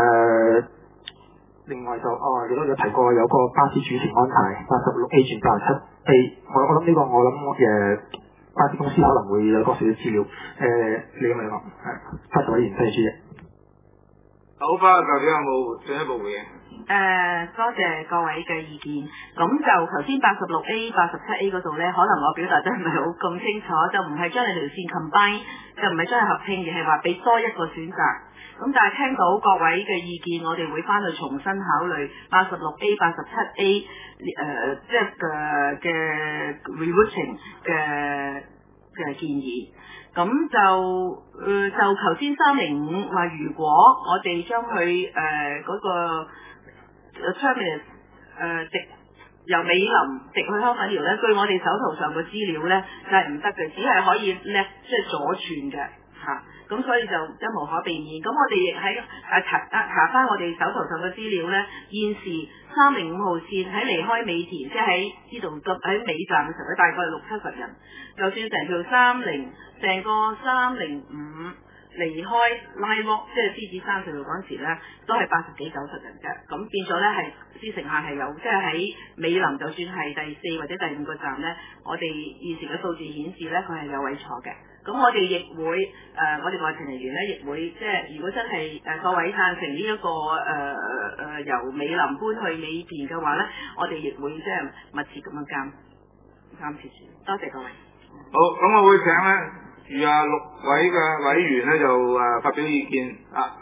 另外就亦都有提過有個巴士轉乘安排86A 轉87A，我諗呢個巴士公司可能會有多少資料，你咁嚟講係，多謝委員提出。 好，巴代表有冇進一步回應？ 多謝各位嘅意見。咁就頭先86A、87A 嗰度咧，可能我表達得唔係好咁清楚，就唔係將你條線 combine， 就唔係將佢合併，而係話俾多一個選擇。咁但係聽到各位嘅意見，我哋會翻去重新考慮86A、87A 即係嘅 rerouting 嘅建議。咁就頭先305話，如果我哋將佢嗰個 terminus 由美林直去香粉寮咧，據我哋手頭上嘅資料咧，就係唔得嘅，只係可以咧即係左轉嘅嚇。咁所以就一無可避免。咁我哋亦喺查翻我哋手頭上嘅資料咧，現時305號線喺離開美田，即係喺呢度喺尾站嘅時候咧，大概係60-70人。就算成個305離開拉沃，即係獅子山隧道嗰陣時咧，都係80幾90人嘅。咁變咗咧係啲乘客係有，即係喺美林就算係第4或者第5個站咧，我哋現時嘅數字顯示咧佢係有位坐嘅。咁我哋亦會我哋外勤人員咧亦會即係如果真係各位贊成呢一個由美林搬去美田嘅話咧，我哋亦會即係密切咁樣監視住。多謝各位。 好，咁我會請咧餘下6位嘅委員咧就發表意見啊。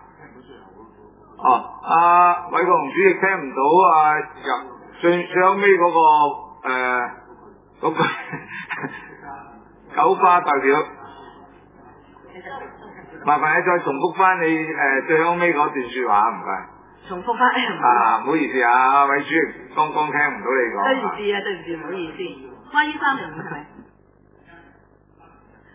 韋國雄主席聽唔到最後尾嗰個九巴代表。麻煩你再重複翻你最後尾嗰段說話，唔該。 重複翻唔好意思啊，韋主席剛剛聽唔到你講。 對唔住，唔好意思。關於305係咪？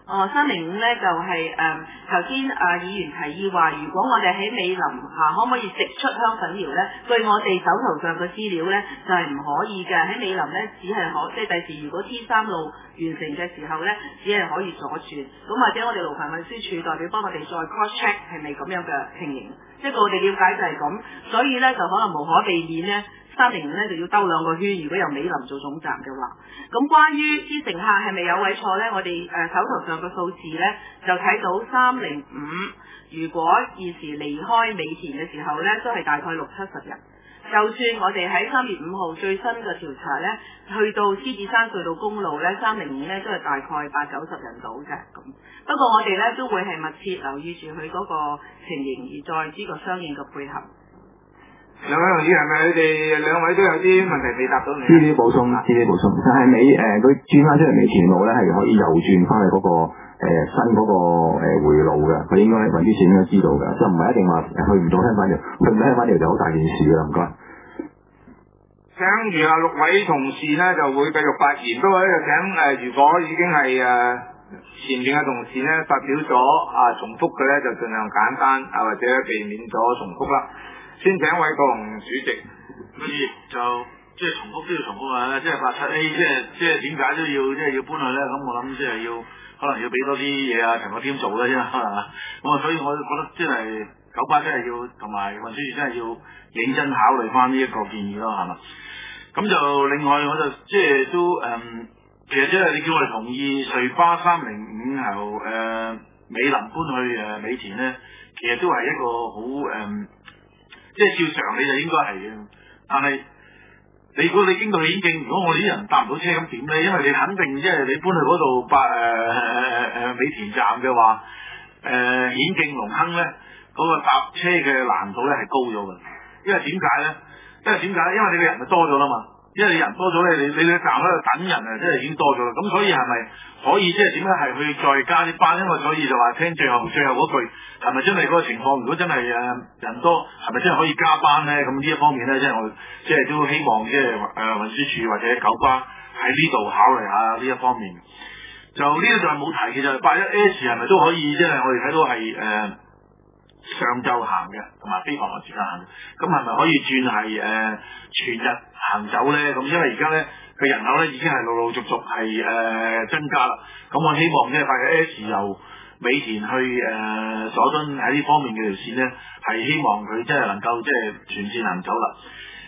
305咧就係頭先議員提議話，如果我哋喺美林可唔可以直出香粉寮咧？據我哋手頭上嘅資料咧，就係唔可以嘅。喺美林咧，只係即係第時如果 T3 路完成嘅時候咧，只係可以左轉。咁或者我哋勞煩運輸署代表幫我哋再 cross check 係咪咁樣嘅情形？即係我哋了解就係咁，所以咧就可能無可避免咧。305咧就要兜2個圈，如果由美林做總站嘅話，咁關於啲乘客係咪有位坐咧？我哋手頭上嘅數字咧就睇到305，如果現時離開美田嘅時候咧，都係大概60-70人。就算我哋喺3月5號最新嘅調查咧，去到獅子山隧道公路咧，305咧都係大概80-90人到嘅咁。不過我哋咧都會係密切留意住佢嗰個情形，而再知個相應嘅配合。 兩位同志係咪你哋兩位都有啲問題未答到你？ 資料補充，就係佢轉翻出嚟美田路咧，係可以右轉翻去嗰個新嗰個回路嘅，佢應該運輸署應該知道嘅，即係唔係一定話去唔到香粉寮，去唔到香粉寮就好大件事啦，唔該。 請餘下6位同事咧就會繼續發言，不過咧就請如果已經係前面嘅同事咧發表咗重複嘅咧，就盡量簡單或者避免咗重複啦。先請韋國雄主席。 所以就即係重複都要重複啊！即係87A，即係點解都要搬去咧？咁我諗即係可能要俾多啲嘢陳國添做啦，啫嘛。咁所以我覺得即係九巴真係要同埋運輸署真係要認真考慮翻呢一個建議咯，係嘛？咁就另外我就即係都其實即係你叫我哋同意隧巴305由美林搬去美田咧，其實都係一個好即係照常理就應該係嘅，但係如果你經到顯徑，如果我哋啲人搭唔到車咁點咧？因為你肯定即係你搬去嗰度美田站嘅話，顯徑龍坑咧嗰個搭車嘅難度咧係高咗嘅。因為點解咧？因為你個人就多咗啦嘛。因為你人多咗咧，你站喺度等人即係已經多咗啦。咁所以係咪可以即係點樣係去再加啲班？因為所以就話聽最後嗰句，係咪真係嗰個情況？如果真係人多，係咪真係可以加班咧？咁呢一方面咧，即係我即係都希望即係運輸署或者九巴喺呢度考慮下呢一方面。就呢個就係冇提嘅，就係81S 係咪都可以？即係我哋睇到係上晝行嘅，同埋非繁忙時間行嘅，咁係咪可以轉係全日行走咧？咁因為而家咧嘅人口咧已經係陸續係增加啦。咁我希望即係81S 由美田去佐敦喺呢方面嘅條線咧，係希望佢即係能夠即係全線行走啦。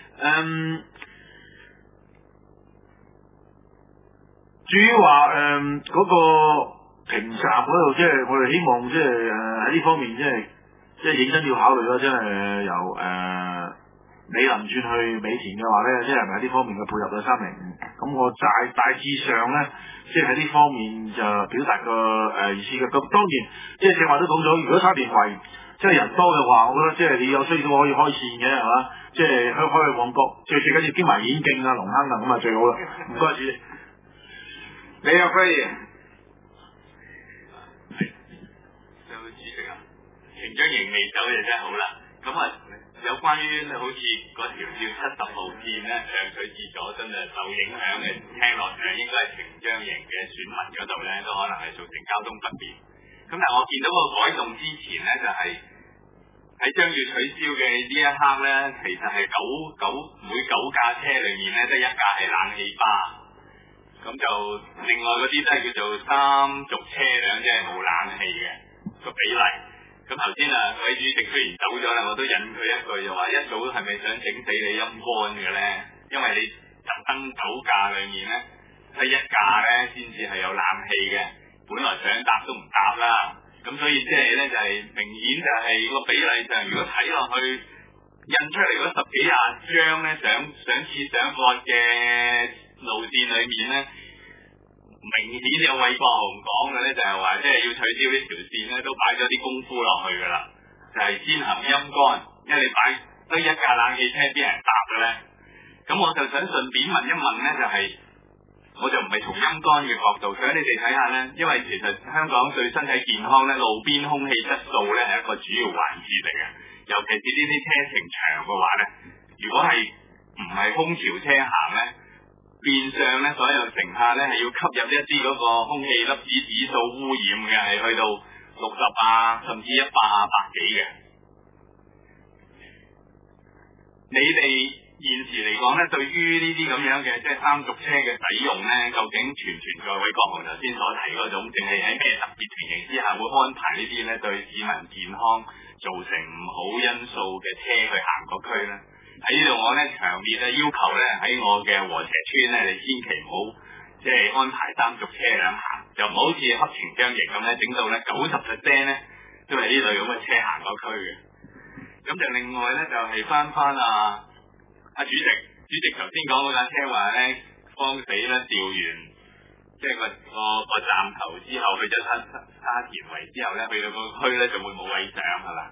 至於話嗰個停站嗰度，即係我哋希望即係喺呢方面即係認真要考慮咯，即係由美林轉去美田嘅話咧，即係喺呢方面嘅配合嘅305。咁我大致上咧，即係喺呢方面就表達個意思嘅。咁當然，即係正話都講咗，如果沙田圍即係人多嘅話，我覺得即係你有需要都可以開線嘅，係嘛？即係開去旺角，最緊要經埋顯徑龍坑咁啊最好啦。唔該主席。 李若輝。 程章營未走就真係好啦，咁有關於好似嗰條叫70號線咧，上水至佐敦受影響嘅，聽落應該係程章營嘅選民嗰度咧，都可能係造成交通不便。咁但係我見到個改動之前咧，就係喺將要取消嘅呢一刻咧，其實係每9架車裏面咧，得1架係冷氣巴，咁就另外嗰啲都係叫做3軸車輛，即係冇冷氣嘅個比例。咁頭先位主席雖然走咗啦，我都引佢一句就話：一早係咪想整死你陰乾嘅咧？因為你特登9架裏面咧，得1架咧先至係有冷氣嘅，本來想搭都唔搭啦。咁所以即係咧就係明顯就係個比例上，如果睇落去印出嚟嗰10幾廿張咧，上次上課嘅路線裏面咧。明顯有韋國雄講嘅咧，就係話即係要取消呢條線咧，都擺咗啲功夫落去噶啦，就係先行陰乾，因為你擺得1架冷氣車，邊人搭嘅咧？咁我就想順便問一問咧，就係我就唔係從陰乾嘅角度，想你哋睇下咧，因為其實香港對身體健康咧，路邊空氣質素咧係一個主要環節嚟嘅，尤其是呢啲車程長嘅話咧，如果係唔係空調車行咧？ 變相咧，所有乘客咧係要吸入一啲嗰個空氣粒子指數污染嘅，係去到60啊，甚至100啊、100幾嘅。你哋現時嚟講咧，對於呢啲咁樣嘅即係三軸車嘅使用咧，究竟存唔存在韋國雄頭先所提嗰種，定係喺咩特別情形之下會安排呢啲咧對市民健康造成唔好因素嘅車去行嗰區咧？喺呢度我咧強烈嘅要求咧，喺我嘅禾輋邨咧，你千祈唔好即係安排三軸車輛行，就唔好似黑情將翼咁咧，整到咧90%咧都係呢類咁嘅車行嗰區嘅。咁就另外咧就係翻阿主席頭先講嗰架車話咧慌死咧調完即係個站頭之後去咗沙田圍之後咧，去到個區咧就會冇位上係嘛？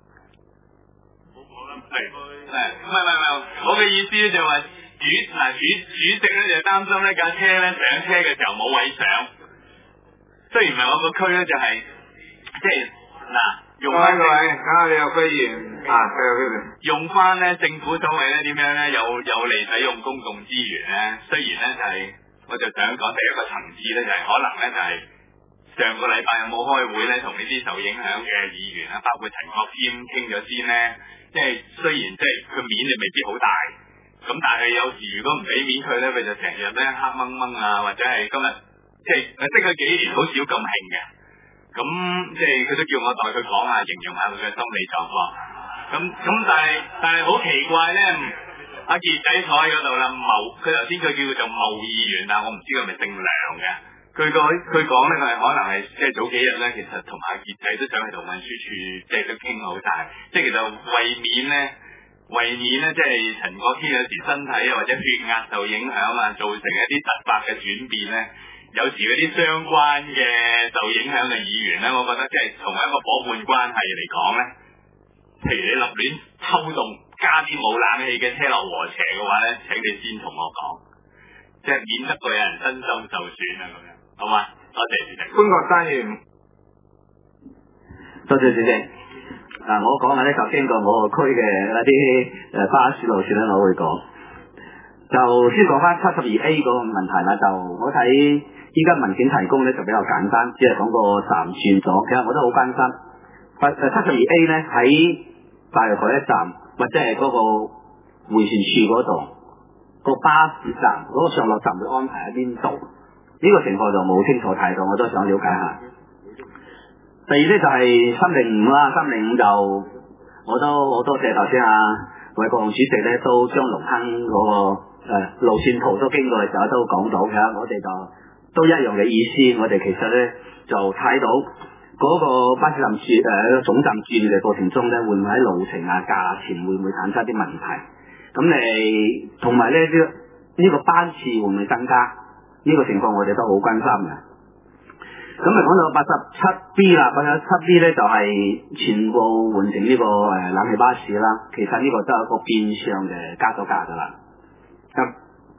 唔係，我嘅意思咧就話主席咧就擔心呢架車咧上車嘅時候冇位上，雖然唔係我個區咧就係即係用翻各位，你有居然用翻咧政府所謂咧點樣咧有利使用公共資源咧，雖然咧就係我就想講第一個層次咧就係可能咧就係上個禮拜有冇開會咧同呢啲受影響嘅議員啊，包括陳國謙傾咗先咧。即係雖然即係佢面你未必好大，咁但係有時如果唔俾面佢咧，佢就成日咧黑掹掹啊，或者係今日即係識佢幾年好少咁興嘅，咁即係佢都叫我代佢講下，形容下佢嘅心理狀況。咁但係好奇怪咧，阿傑仔坐喺嗰度啦，佢頭先佢叫佢做茂議員，但我唔知佢係咪姓梁嘅。佢講咧，佢係可能係即係早幾日咧，其實同阿傑仔都想去同運輸處即係都傾好晒，即係其實為免咧，即係陳國謙有時身體或者血壓受影響啊，造成一啲突發嘅轉變咧，有時嗰啲相關嘅受影響嘅議員咧，我覺得即係從一個伙伴關係嚟講咧，譬如你立亂抽動加啲冇冷氣嘅車落禾輋嘅話咧，請你先同我講，即係免得個人身心受損啊咁樣。好嘛，多謝主席。潘國山議員， 多謝主席。我講下咧，就經過我個區嘅一啲巴士路線咧，我會講。就先講翻 72A 嗰個問題啦。就我睇依家文件提供咧就比較簡單，只係講個站轉咗。其實我都好關心。72A 咧喺大約嗰一站，或者係嗰個迴旋處嗰度個巴士站嗰個上落站會安排喺邊度？呢個情況就冇清楚睇到，我都想了解下。第二咧就係305啦，305就我都好多謝頭先韋國雄主席咧都將龍坑嗰個路線圖都經過嘅時候都講到嘅，我哋就都一樣嘅意思。我哋其實咧就睇到嗰個巴士站總站轉嘅過程中咧，會唔會喺路程啊、價錢會唔會產生啲問題？咁你同埋咧呢個班次會唔會增加？呢個情況我哋都好關心嘅。咁啊講到 87B 啦， 87B 咧就係全部換成呢個冷氣巴士啦。其實呢個都係一個變相嘅加咗價噶啦。咁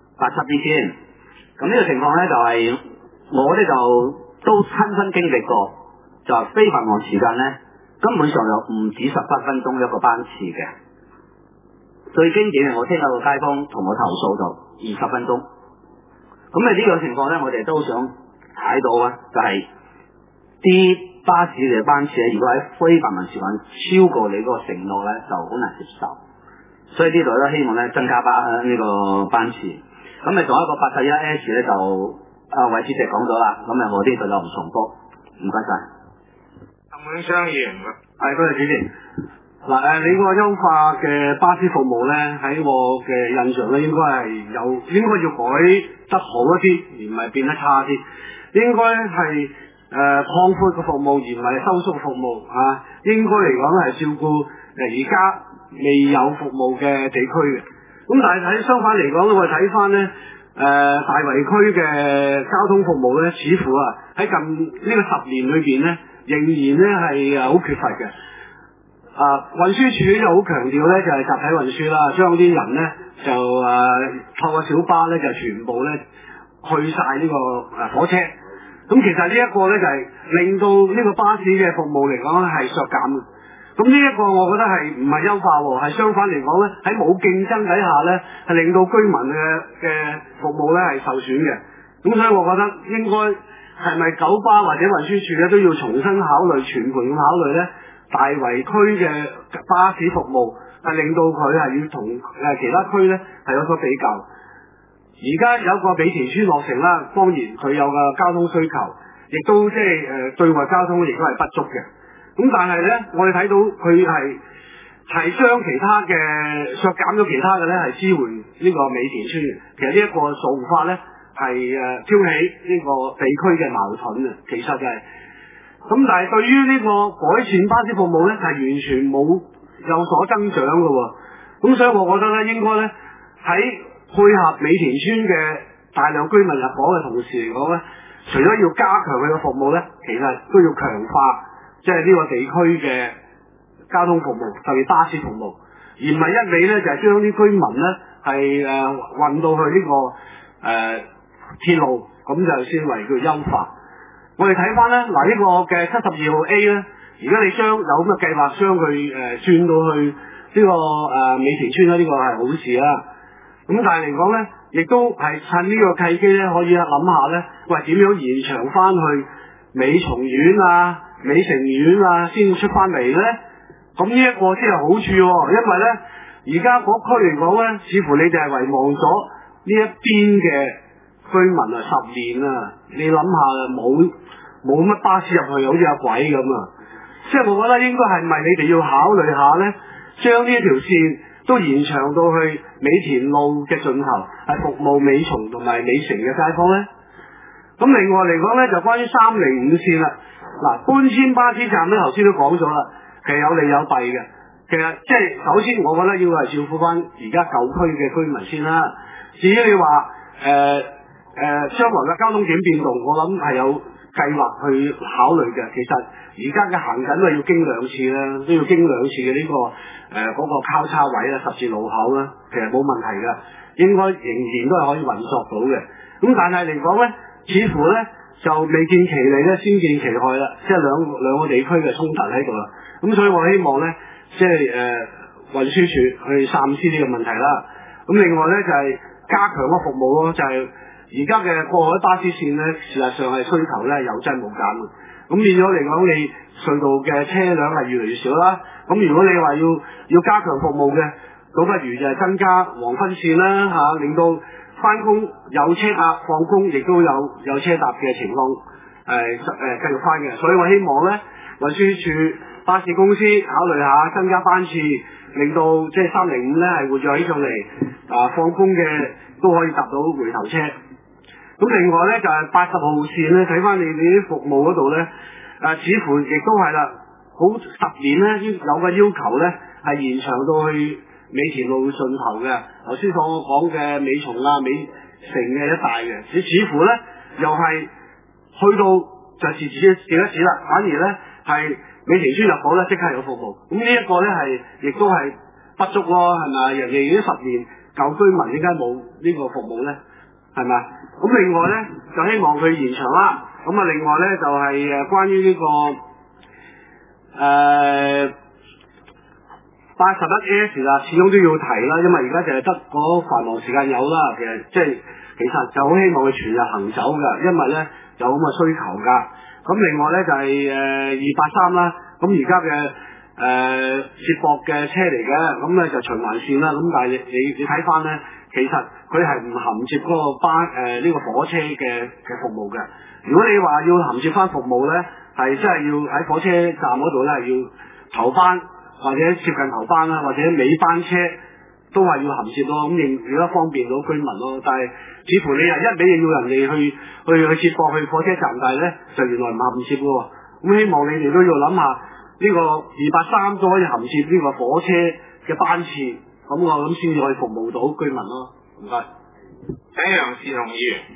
87B 先，咁呢個情況咧就係我咧就都親身經歷過，就係非繁忙時間咧根本上就唔止18分鐘一個班次嘅。最經典嘅我聽到個街坊同我投訴就20分鐘。咁呢個情況咧，我哋都想睇到啊，就係啲巴士嘅班次咧，如果喺非繁忙時間超過你嗰個承諾咧，就好難接受。所以呢度咧，希望咧增加呢個班次。咁仲有一個 81S 咧，就韋主席講咗啦。咁我呢度就唔重複。唔該晒。 鄧永昌議員， 係多謝主席。你個優化嘅巴士服務咧，喺我嘅印象咧，應該要改得好一啲，而唔係變得差啲。應該係擴闊個服務，而唔係收縮服務啊。應該嚟講係照顧而家未有服務嘅地區嘅。咁但係喺相反嚟講，我哋睇翻咧大圍區嘅交通服務咧，似乎喺近呢個10年裏邊咧，仍然咧係好缺乏嘅。運輸署就好強調咧，就係集體運輸啦，將啲人咧就透過小巴咧就全部咧去晒呢個火車。咁其實呢一個咧就係令到呢個巴士嘅服務嚟講係削減嘅。咁咁呢一個我覺得係唔係優化喎，係相反嚟講咧，喺冇競爭底下咧，係令到居民嘅服務咧係受損嘅。咁所以我覺得應該係咪九巴或者運輸署咧都要重新考慮全盤咁考慮咧，大圍區嘅巴士服務係令到佢係要同其他區咧係有所比較。而家有個美田村落成啦，當然佢有個交通需求，亦都即係對外交通亦都係不足嘅。咁但係咧，我哋睇到佢係將其他嘅削減咗其他嘅咧，係支援呢個美田村。其實呢一個做法咧係挑起呢個地區嘅矛盾啊。其實就係咁，但係對於呢個改善巴士服務咧，係完全冇有所增長嘅喎。咁所以我覺得咧，應該咧喺配合美田村嘅大量居民入伙嘅同時嚟講咧，除咗要加強佢嘅服務咧，其實都要強化即係呢個地區嘅交通服務，特別巴士服務，而唔係一味咧就係將啲居民咧係運到去呢個鐵路，咁就先為叫優化。我哋睇翻咧嗱，呢個嘅72號 A 咧，而家你將有咁嘅計劃將佢轉到去呢個美田村咧，呢個係好事啦。咁但係嚟講咧，亦都係趁呢個契機咧，可以諗下咧，喂點樣延長翻去美松苑啊、美城苑啊，先出翻嚟咧？咁呢一個先係好處喎，因為咧而家嗰區嚟講咧，似乎你哋係遺忘咗呢一邊嘅居民啊，10年啊，你諗下冇乜巴士入去，好似有鬼咁啊！即係我覺得應該係咪你哋要考慮下咧，將呢一條線都延長到去美田路嘅盡頭，係服務美松同埋美城嘅街坊咧。咁另外嚟講咧，就關於305線啦。嗱，搬遷巴士站咧，頭先都講咗啦，其實有利有弊嘅。其實即係首先，我覺得要係照顧翻而家舊區嘅居民先啦。至於你話將來嘅交通點變動，我諗係有計劃去考慮嘅。其實而家嘅行緊都要經2次啦，都要經2次嘅呢個嗰個交叉位啦、十字路口啦，其實冇問題嘅，應該仍然都係可以運作到嘅。咁但係嚟講咧，似乎咧就未見其利咧，先見其害啦，即係兩個地區嘅衝突喺度啦。咁所以我希望咧，即係運輸署去三思呢個問題啦。咁另外咧就係加強個服務咯，就係而家嘅過海巴士線咧，事實上係需求咧有增冇減嘅。咁變咗嚟講，你隧道嘅車輛係越嚟越少啦。咁如果你話要加強服務嘅，倒不如就係增加黃昏線啦嚇，令到翻工有車搭，放工亦都有車搭嘅情況繼續翻嘅。所以我希望咧，運輸署巴士公司考慮下增加班次，令到即係305咧係活躍起上嚟，放工嘅都可以搭到回頭車。咁另外咧就係80號線咧，睇翻你哋啲服務嗰度咧，似乎亦都係啦，好10年咧有個要求咧係延長到去美田路盡頭嘅，頭先所講嘅美松啊、美城嘅一帶嘅，你似乎咧又係去到就自己少一少啦，反而咧係美田村入伙咧即刻有服務，咁呢一個咧係亦都係不足咯，係咪？人哋已經10年舊居民點解冇呢個服務咧？係咪？咁另外咧就希望佢延長啦。咁啊，另外咧就係關於呢個81S 啦，始終都要提啦，因為而家就係得嗰繁忙時間有啦。其實就好希望佢全日行走㗎，因為咧有咁嘅需求㗎。咁另外咧就係283啦，咁而家嘅接駁嘅車嚟嘅，咁咧就循環線啦。咁但係你睇翻咧，其實佢係唔銜接嗰個呢個火車嘅服務嘅。如果你話要銜接翻服務咧，係真係要喺火車站嗰度咧要頭班或者接近頭班啦，或者尾班車都係要銜接咯。咁亦都方便到居民咯。但係似乎你係一味要人哋去接駁去火車站，但係咧就原來唔銜接嘅喎。咁希望你哋都要諗下呢個283都可以銜接呢個火車嘅班次，咁我諗先至可以服務到居民咯。唔該。 請楊士同議員。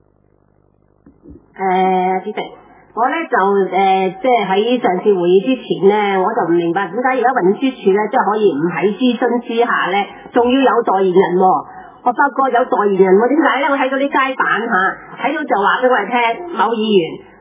主席，我咧就即係喺上次會議之前咧，我就唔明白點解而家運輸署咧即係可以唔喺諮詢之下咧，仲要有代言人喎。我發覺有代言人喎，點解咧？我睇到啲街板睇到就話俾我哋聽，某議員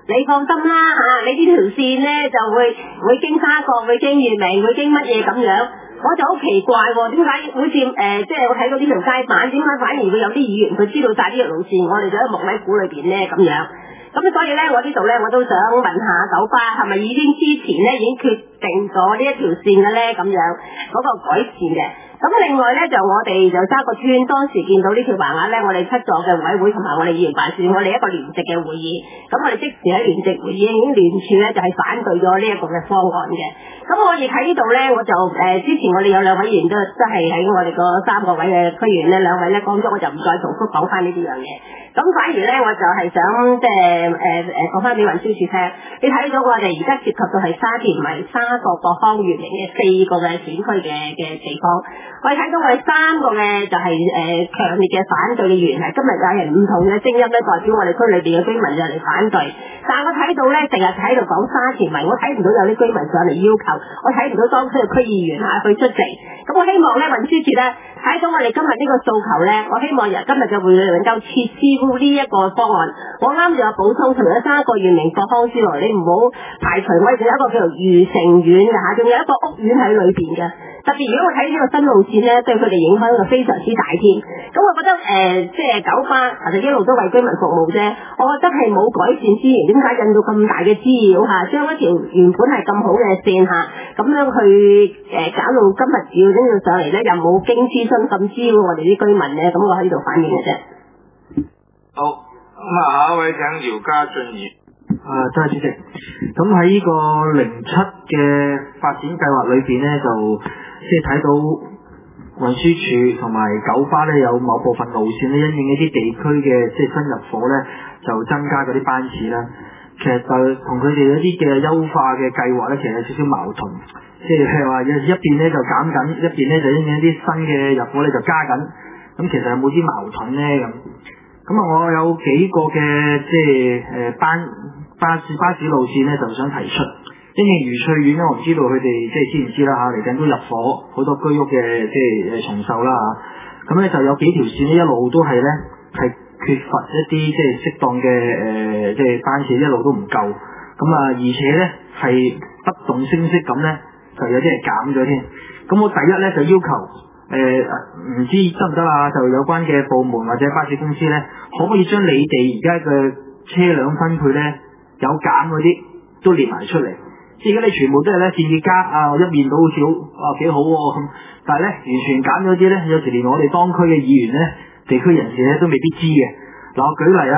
你放心啦你呢條線咧就會經沙角，會經月明，會經乜嘢咁樣。我就好奇怪喎，點解好似即係我睇到呢條街板，點解反而會有啲議員佢知道晒呢條路線，我哋就喺木米股裏邊咧咁樣。咁所以咧，我呢度咧我都想問下九巴係咪已經之前咧已經決定咗呢一條線嘅咧咁樣嗰個改善嘅。咁另外咧就我哋就沙角村當時見到呢條橫額咧，我哋7座嘅委會同埋我哋議員辦事，我哋一個聯席嘅會議，咁我哋即時喺聯席會議已經聯署咧就係反對咗呢一個嘅方案嘅。咁我亦喺呢度咧，我就之前我哋有兩位議員都係喺我哋個3個位嘅區員咧，兩位咧講咗，我就唔再重複講翻呢啲樣嘢。咁反而咧，我就係想即係講翻俾運輸署聽，你睇到我哋而家涉及到係沙田圍、沙角、博康、月明嘅4個嘅選區嘅地方，我哋睇到我哋3個嘅就係強烈嘅反對嘅議員係今日有人唔同嘅聲音咧，代表我哋區裏邊嘅居民就嚟反對。但係我睇到咧，成日喺度講沙田圍，我睇唔到有啲居民上嚟要求，我睇唔到當區嘅區議員去出席。咁我希望咧運輸署咧睇到我哋今日呢個訴求咧，我希望由今日嘅會議能夠撤銷呢一個方案。我啱就有補充，除咗3個月明博康之外，你唔好排除我哋仲有一個叫做愉城苑嘅仲有一個屋苑喺裏邊嘅。特別如果我睇呢個新路線咧，對佢哋影響就非常之大添。咁我覺得即係九巴其實一路都為居民服務啫，我覺得係冇改善資源，點解引到咁大嘅滋擾將一條原本係咁好嘅線咁樣去搞到今日要拎到上嚟咧，又冇經諮詢咁滋擾我哋啲居民咧，咁我喺度反映嘅啫。 好，咁下一位請姚家俊議員。 多謝主席。咁喺呢個07嘅發展計劃裏邊咧，就即係睇到運輸署同埋九巴咧有某部分路線咧，因應一啲地區嘅即係新入伙咧，就增加嗰啲班次啦。其實就同佢哋一啲嘅優化嘅計劃咧，其實有少少矛盾。即係譬如話一邊咧就減緊，一邊咧就因應一啲新嘅入伙咧就加緊。咁其實有冇啲矛盾咧咁？咁我有幾個嘅即係巴士路線咧，就想提出。因應愉翠苑咧，我唔知道佢哋即係知唔知啦嚟緊都入伙好多居屋嘅即係重售啦咁咧就有幾條線咧一路都係咧係缺乏一啲即係適當嘅即係班次，一路都唔夠。而且咧係不動聲色咁咧，就有啲係減咗添。咁我第一咧就要求唔知得唔得啊？就有關嘅部門或者巴士公司咧，可唔可以將你哋而家嘅車輛分配咧有減嗰啲都列埋出嚟？即係而家你全部都係咧建議加我一面倒好似好幾好喎咁，但係咧完全減咗啲咧，有時連我哋當區嘅議員咧、地區人士咧都未必知嘅。我舉例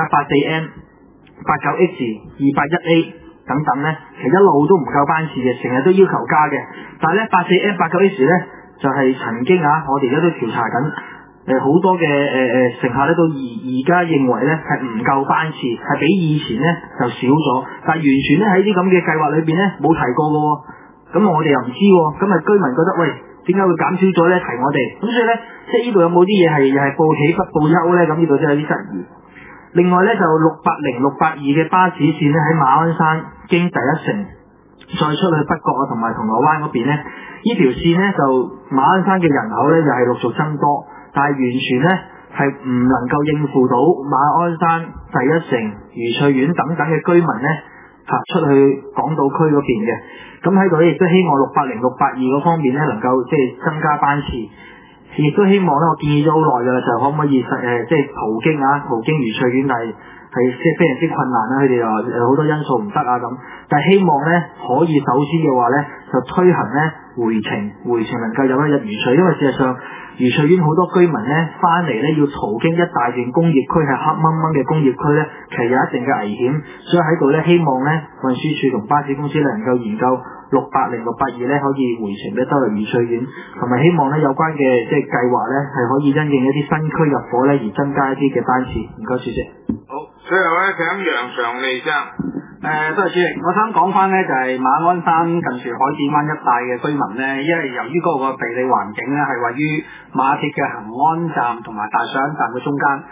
84M、89X、281A 等等咧，其實一路都唔夠班次嘅，成日都要求加嘅。但係咧84M、89X 咧就係曾經我哋而家都調查緊。好多嘅乘客咧都而家認為咧係唔夠班次，係比以前咧就少咗，但係完全咧喺啲咁嘅計劃裏邊咧冇提過嘅喎。咁我哋又唔知喎，咁居民覺得喂，點解會減少咗咧？提我哋，咁所以咧即係呢度有冇啲嘢係又係報喜不報憂咧？咁呢度真係有啲質疑。另外咧就680、682嘅巴士線咧喺馬鞍山經第一城再出去北角同埋銅鑼灣嗰邊咧，呢條線咧就馬鞍山嘅人口咧又係陸續增多。但係完全咧係唔能夠應付到馬鞍山、第一城、愉翠苑等等嘅居民咧出去港島區嗰邊嘅。咁喺度亦都希望680、682嗰方面咧能夠即係增加班次，亦都希望咧我建議咗好耐㗎啦，就可唔可以即係途經愉翠苑，但係即係非常之困難啦。佢哋話好多因素唔得咁，但係希望咧可以首先嘅話咧就推行咧回程能夠有一日愉翠，因為事實上愉翠苑好多居民咧翻嚟咧要途經一大段工業區，係黑掹掹嘅工業區咧，其實有一定嘅危險，所以喺度咧希望咧運輸署同巴士公司咧能夠研究680、682咧可以回程咧兜入愉翠苑，同埋希望咧有關嘅即係計劃咧係可以因應一啲新區入伙咧而增加一啲嘅班次。唔該，主席。 好，最後咧請楊常利生。 多謝主席，我想講翻咧就係馬鞍山近住海展灣一帶嘅居民咧，因為由於嗰個地理環境咧係位於馬鐵嘅恆安站同埋大水坑站嘅中間，咁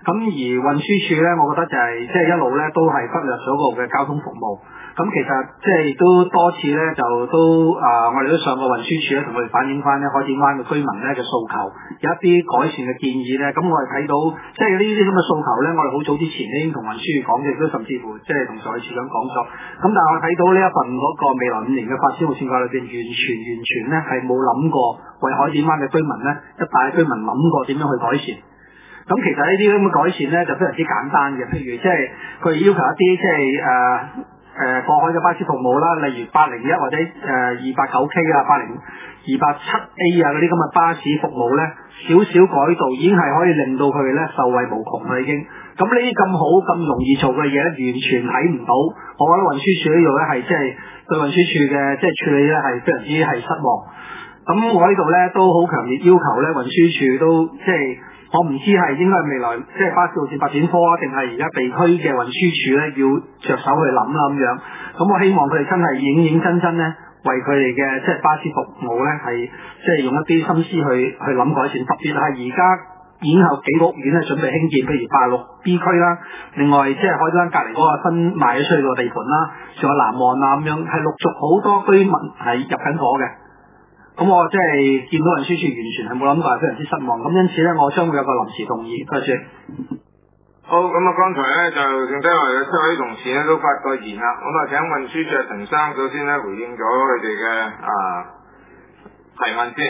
咁而運輸署咧，我覺得就係即係一路咧都係忽略咗嗰個嘅交通服務。咁其實即係都多次咧，就都我哋都上過運輸署咧，同佢哋反映翻咧海點灣嘅居民咧嘅訴求，有一啲改善嘅建議咧。咁我哋睇到即係呢啲咁嘅訴求咧，我哋好早之前已經同運輸署講嘅，亦都甚至乎即係同財處長講咗。咁但係我睇到呢一份嗰個未來5年嘅發展路線圖裏邊，完全咧係冇諗過為海點灣嘅居民咧，一帶居民諗過點樣去改善。咁其實呢啲咁嘅改善咧就非常之簡單嘅，譬如即係佢要求一啲即係過海嘅巴士服務啦，例如801或者289K 啊、287A 啊嗰啲咁嘅巴士服務咧，少少改動已經係可以令到佢哋咧受惠無窮啦已經。咁呢啲咁好咁容易做嘅嘢咧，完全睇唔到。我覺得運輸署呢度咧係即係對運輸署嘅即係處理咧係非常之係失望。咁我呢度咧都好強烈要求咧運輸署都即係。我唔知係應該係未來即係巴士路線發展科啊，定係而家地區嘅運輸署咧要着手去諗啦咁樣。咁我希望佢哋真係認真咧，為佢哋嘅即係巴士服務咧係即係用一啲心思去諗改善。特別係而家已經有幾個屋苑咧準備興建，譬如86B 區啦，另外即係海點灣隔離嗰個新賣咗出去個地盤啦，仲有南岸啊咁樣，係陸續好多居民係入緊伙嘅。咁我即係見到運輸署完全係冇諗過，係非常之失望。咁因此咧，我將會有個臨時動議。多謝。 好，咁啊，剛才咧就剩低我哋嘅7位同事咧都發過言啦。咁啊，請運輸署陳生首先咧回應咗佢哋嘅提問先。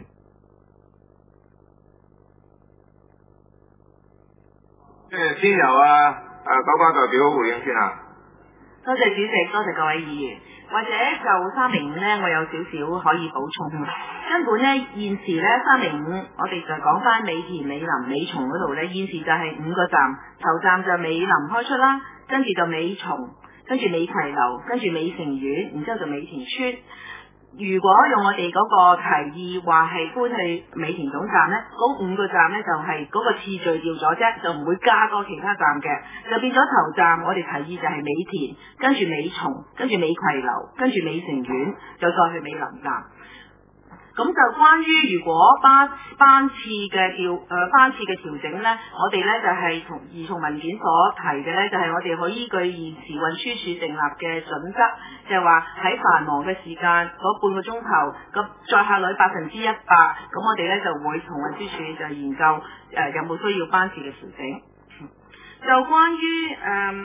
即係先由九巴代表回應先啊。 多謝主席，多謝各位議員。或者就305咧，我有少少可以補充。根本咧現時咧305，我哋就講翻美田、美林、美松嗰度咧，現時就係5個站，頭站就美林開出啦，跟住就美松，跟住美葵樓，跟住美城苑，然之後就美田村。如果用我哋嗰個提議話係搬去美田總站呢，嗰5個站呢就係嗰個次序調咗啫，就唔會加多其他站嘅，就變咗頭站我哋提議就係美田，跟住美松，跟住美葵樓，跟住美城苑，就再去美林站。咁就關於如果班次嘅調整呢，我哋呢就係從文件所提嘅呢，就係我哋可以依據現時運輸署訂立嘅準則，就係話喺繁忙嘅時間嗰半個鐘頭個載客率100%，咁我哋呢就會同運輸署就研究有冇需要班次嘅調整。就關於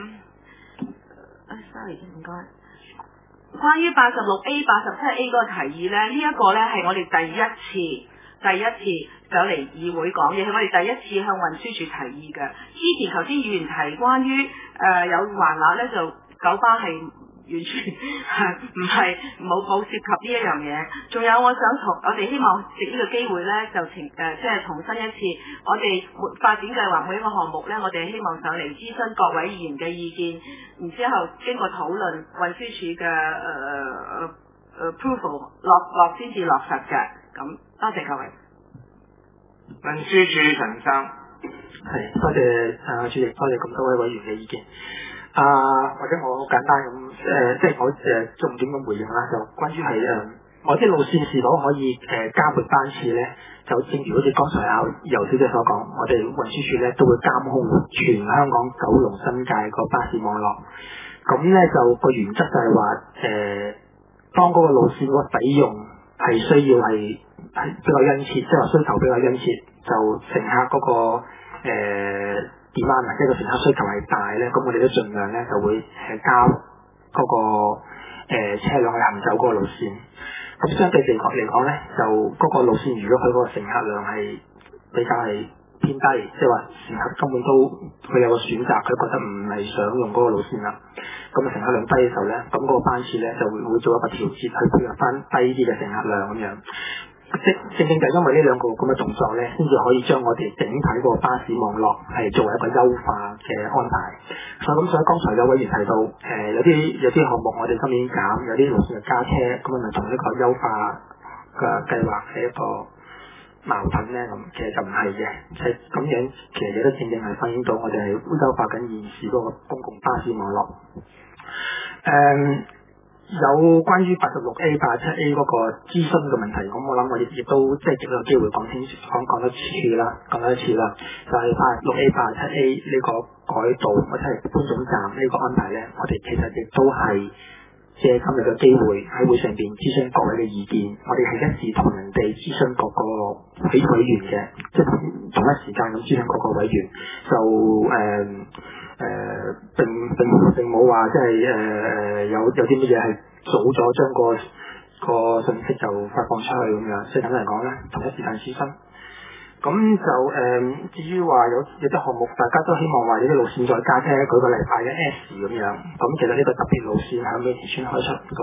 sorry 唔該。關於86A、87A 嗰個提議呢，呢一個呢係我哋第一次走嚟議會講嘢，係我哋第一次向運輸署提議嘅。之前頭先議員提關於有橫額呢，就九巴係完全唔係冇涉及呢一樣嘢。仲有我哋希望藉呢個機會呢，就即係重申一次，我哋發展計劃每一個項目呢，我哋希望上嚟諮詢各位議員嘅意見，然之後經過討論運輸署嘅approval 落先至落實嘅。咁多謝各位。 運輸署陳生， 係多謝主席，多謝咁多位委員嘅意見。或者我好簡單咁即係我重點咁回應啦，就關於係我啲路線是否可以加撥班次咧？就正如好似剛才尤小姐所講，我哋運輸署咧都會監控全香港九龍新界個巴士網絡。咁咧就個原則就係話當嗰個路線個使用係需要係比較殷切，即係話需求比較殷切，就乘客嗰個demand 即係個乘客需求係大咧，咁我哋都盡量咧就會交嗰個車輛去行走嗰個路線。咁相對嚟講咧，就嗰個路線如果佢嗰個乘客量係比較係偏低，即係話乘客根本都佢有個選擇，佢覺得唔係想用嗰個路線啦。咁啊乘客量低嘅時候咧，咁嗰個班次咧就會做一個調節去配合翻低啲嘅乘客量咁樣。正就因為呢兩個咁嘅動作咧，先至可以將我哋整體個巴士網絡係作為一個優化嘅安排。所以剛才有委員提到，有啲項目我哋今年減，有啲路線嘅加車，咁咪同呢個優化嘅計劃係一個矛盾咧？咁其實就唔係嘅，即係咁樣，其實亦都正係反映到我哋係優化緊現時嗰個公共巴士網絡。 有關於86A、87A 嗰個諮詢嘅問題，咁我諗我亦都即係藉個機會講多次啦，就係86A、87A 呢個改道或者係搬總站呢個安排咧，我哋其實亦都係借今日嘅機會喺會上邊諮詢各位嘅意見，我哋係一視同仁地諮詢各個委員嘅，即係同一時間咁諮詢各個委員，就並冇話即係有啲乜嘢係早咗將個信息就發放出去咁樣，即係簡單嚟講咧，同一時間諮詢。咁就至於話有啲項目，大家都希望話有啲路線再加車，舉個例8一S 咁樣。咁其實呢個特別路線喺美田村開出，咁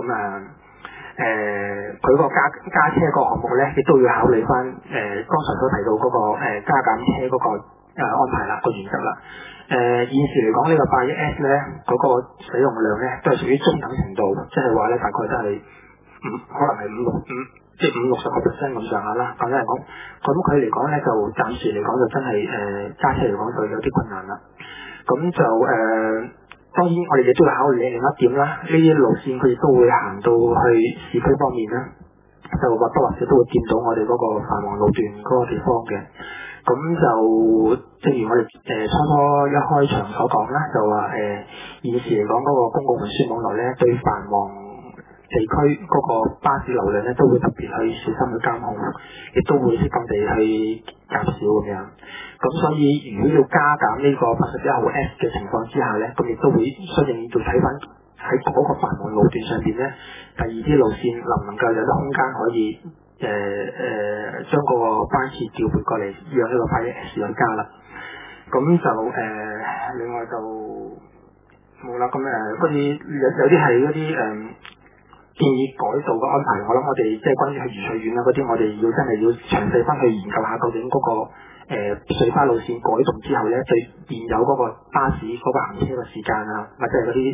佢個加車個項目咧，亦都要考慮翻剛才所提到嗰個加減車嗰個安排啦，個原則啦。現時嚟講呢個8一S 咧，嗰個使用量咧都係屬於中等程度，即係話咧大概都係可能係50-60% 咁上下啦。簡單嚟講，咁佢嚟講咧就暫時嚟講就真係揸車嚟講就有啲困難啦。咁就當然我哋亦都要考慮另一點啦，呢啲路線佢亦都會行到去市區方面啦，就或多或少都會見到我哋嗰個繁忙路段嗰個地方嘅。咁就正如我哋初一開場所講啦，就話現時嚟講嗰個公共運輸網絡咧對繁忙地區嗰個巴士流量咧都會特別去小心去監控，亦都會適當地去減少咁樣。咁所以如果要加減呢個81號 S 嘅情況之下咧，咁亦都會相應要睇翻喺嗰個繁忙路段上邊咧，第二啲路線能唔能夠有啲空間可以將嗰個班次調配過嚟，讓呢個81 S 去加啦。咁就另外就冇啦。咁嗰啲有啲係嗰啲建議改道嘅安排，我諗我哋即係關於去愉翠苑啦嗰啲，我哋要真係要詳細翻去研究下究竟嗰個水巴路線改動之後咧，對現有嗰個巴士嗰個行車嘅時間啊，或者係嗰啲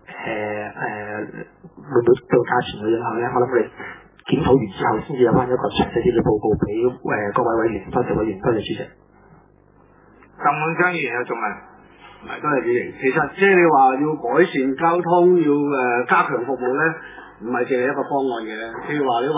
會唔會對價錢嘅影響咧？我諗我哋檢討完之後，先至有翻一個詳細啲嘅報告俾各位委員。多謝委員，多謝主席。 鄧滿江議員有仲問？ 多謝主席。其實即係你話要改善交通，要加強服務咧，唔係淨係一個方案嘅。譬如話你話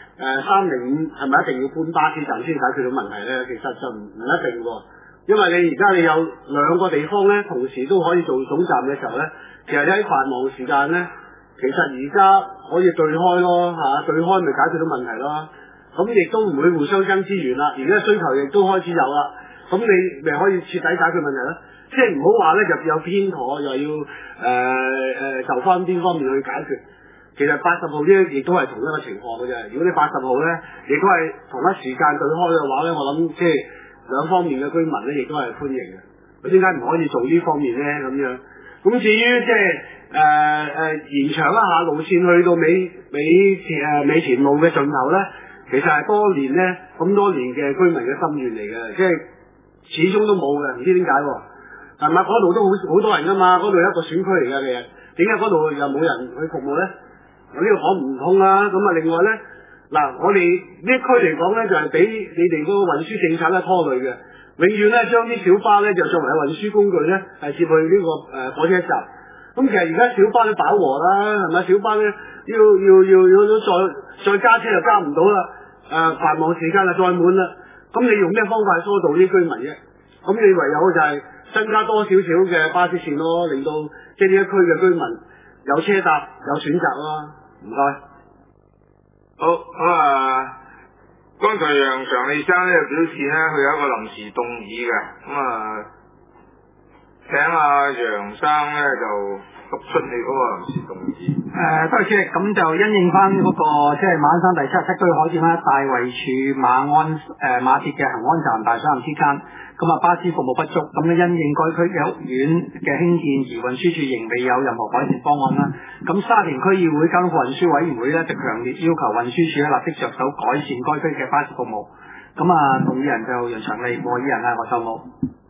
305係咪一定要搬巴士站先解決到問題咧？其實就唔一定喎。因為你而家你有兩個地方咧，同時都可以做總站嘅時候咧，其實你喺繁忙時間咧，其實而家可以對開咯嚇，對開咪解決到問題咯。咁亦都唔會互相爭資源啦。而家需求亦都開始有啦，咁你咪可以徹底解決問題咯。即係唔好話咧，就有偏頗，又要就翻邊方面去解決。其實80號呢亦都係同一個情況嘅啫。如果你80號咧，亦都係同一時間對開嘅話咧，我諗即係兩方面嘅居民咧，亦都係歡迎嘅。佢點解唔可以做呢方面咧？咁樣咁至於即係延長一下路線去到美田路嘅盡頭咧，其實係多年咧咁多年嘅居民嘅心願嚟嘅，即係始終都冇嘅，唔知點解喎？係咪嗰度都好多人㗎嘛？嗰度係一個選區嚟㗎，其實點解嗰度又冇人去服務咧？我呢個講唔通啦。咁啊，另外咧，嗱，我哋呢區嚟講咧，就係俾你哋嗰個運輸政策咧拖累嘅，永遠咧將啲小巴咧就作為運輸工具咧係接去呢個火車站。咁其實而家小巴都飽和啦，係咪？小巴咧要再加車就加唔到啦。繁忙時間就再滿啦。咁你用咩方法疏導啲居民啫？咁你唯有就係增加多少少嘅巴士線咯，令到即係呢一區嘅居民有車搭有選擇咯。唔該。 好咁剛才楊常利生咧就表示咧，佢有一個臨時動議嘅，咁請楊生咧就讀出你嗰個臨時動議。 多謝主席。咁就因應翻嗰個即係馬鞍山第77區海線啦，大圍處馬鐵嘅恆安站大水站之間，咁巴士服務不足，咁因應該區嘅屋苑嘅興建而運輸署仍未有任何改善方案啦。咁沙田區議會交通運輸委員會咧就強烈要求運輸署咧立即着手改善該區嘅巴士服務。咁動議人就楊長利，和議人何秀武。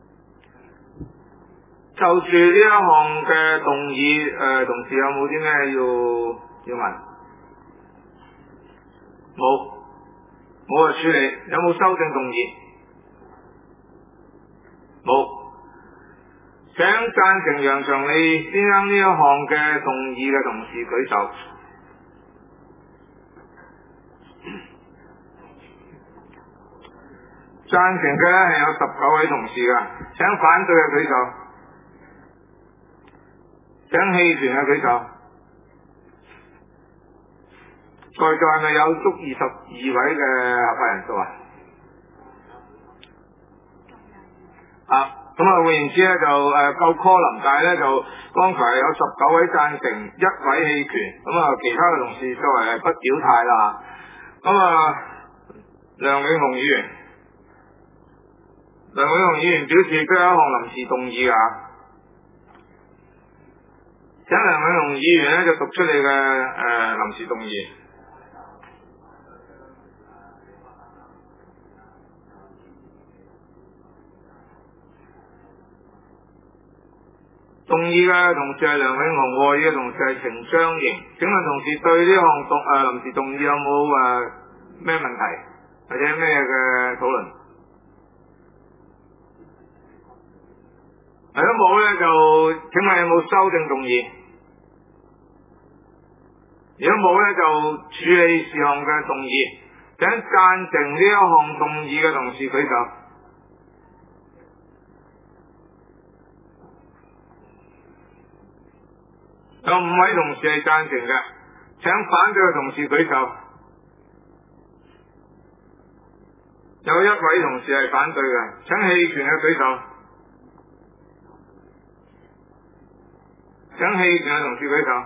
就住呢一項嘅動議，同事有冇啲咩要問？冇處理。有冇修正動議？冇。請贊成楊長利先生呢一項嘅動議嘅同事舉手。 贊成嘅咧係有19位同事㗎，請反對嘅舉手，請棄權嘅舉手。在座係咪有足22位嘅合法人數啊？咁啊，換言之咧就夠 quorum，但係咧就剛才有19位贊成，1位棄權，咁啊其他嘅同事作為係不表態啦。咁啊，梁永雄議員表示都有一項臨時動議㗎，請梁永雄議員咧就讀出你嘅臨時動議。動議嘅同事係梁永雄，和議嘅同事係程章瑩。請問同事對呢項臨時動議有冇咩問題或者咩嘅討論？如果冇咧，就請問有冇修正動議？如果冇咧，就處理事項嘅動議。請贊成呢一項動議嘅同事舉手。有5位同事係贊成嘅，請反對嘅同事舉手。有1位同事係反對嘅，請棄權嘅舉手。請棄權嘅同事舉手。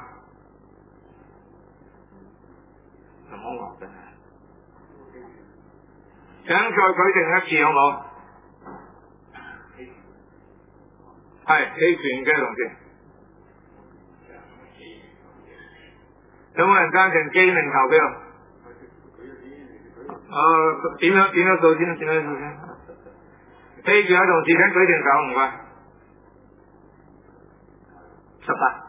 請再舉定一次好冇？係棄權嘅同事。有冇人贊成記名投票？點咗數先？棄權嘅同事請舉定手，唔該。18。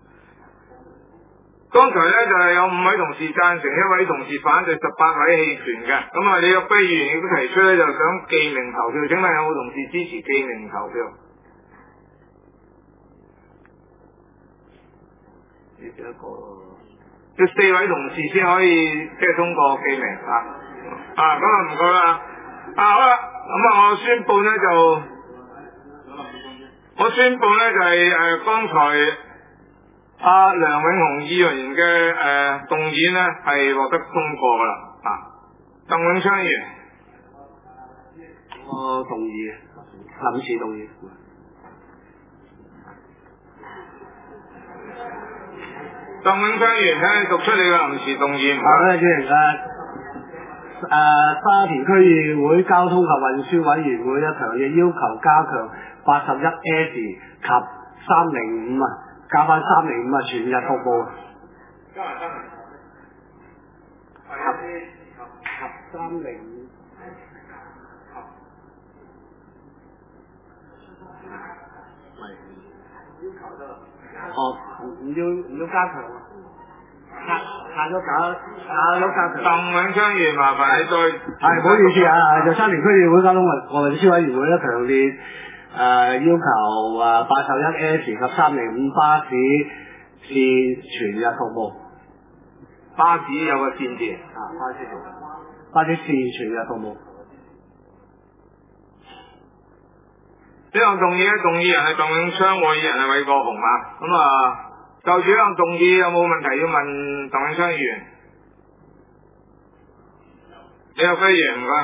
剛才咧就係有5位同事贊成，1位同事反對，18位棄權嘅。咁啊，李若飛議員亦都提出咧，就想記名投票。請問有冇同事支持記名投票？呢幾個？要4位同事先可以通過記名咁啊唔該啦。好啦，咁啊我宣布咧就係剛才梁永雄議員嘅動議咧係獲得通過噶啦。鄧永昌議員， 我動議臨時動議。 鄧永昌議員咧讀出你嘅臨時動議。 主席沙田區議會交通及運輸委員會強烈要求加強81S 及305加翻305全日服務。 加埋合305。唔要加強啊！下咗加強。 鄧永昌議員麻煩你再唔好意思就沙田區議會交通運輸委員會咧強烈要求81S 及305巴士線全日服務。 巴士有個線字。 巴士線全日服務。 呢項動議咧，動議人係鄧永昌，和議人係韋國雄咁就住呢項動議有冇問題要問鄧永昌議員？李若飛議員唔該。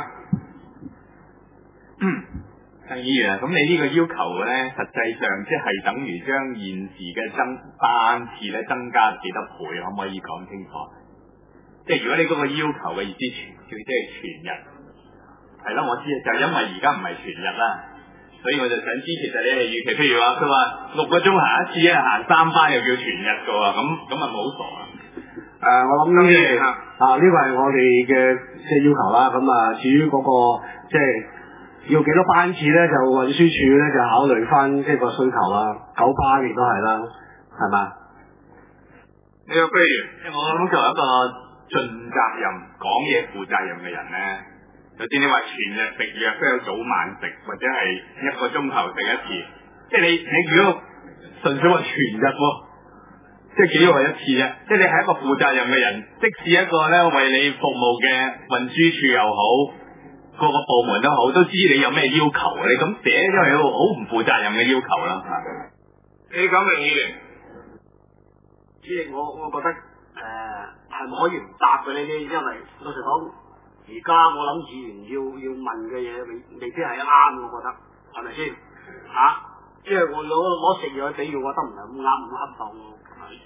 鄧議員咁你呢個要求咧，實際上即係等於將現時嘅班次咧增加幾多倍，可唔可以講清楚？即係如果你嗰個要求嘅意思即係全日，係咯，我知就因為而家唔係全日啦。所以我就想知，其實你係預期，譬如話佢話6個鐘行一次咧，行3班又叫全日嘅喎，咁啊冇傻啊！ 我諗呢個係我哋嘅要求啦。至於嗰個即係要幾多班次咧，就運輸署咧就考慮翻即係個需求啦。9巴亦都係啦，係嘛？ 呢個不如， 即係我諗作為一個盡責任、講嘢負責任嘅人咧。就算你話全日食藥都有早晚食，或者係1個鐘頭食一次，即係你如果純粹話全日喎，即係幾個一次啫。即係你係一個負責任嘅人，即使一個咧為你服務嘅運輸署又好， 個個部門都好，都知你有咩要求，你咁寫因為好唔負責任嘅要求啦。 李錦榮議員， 主席，我覺得係咪可以唔答嘅呢啲？因為老實講，而家我諗議員要問嘅嘢未必係啱，我覺得係咪先？即係我攞食藥去比喻，我覺得唔係咁啱，唔恰當咯。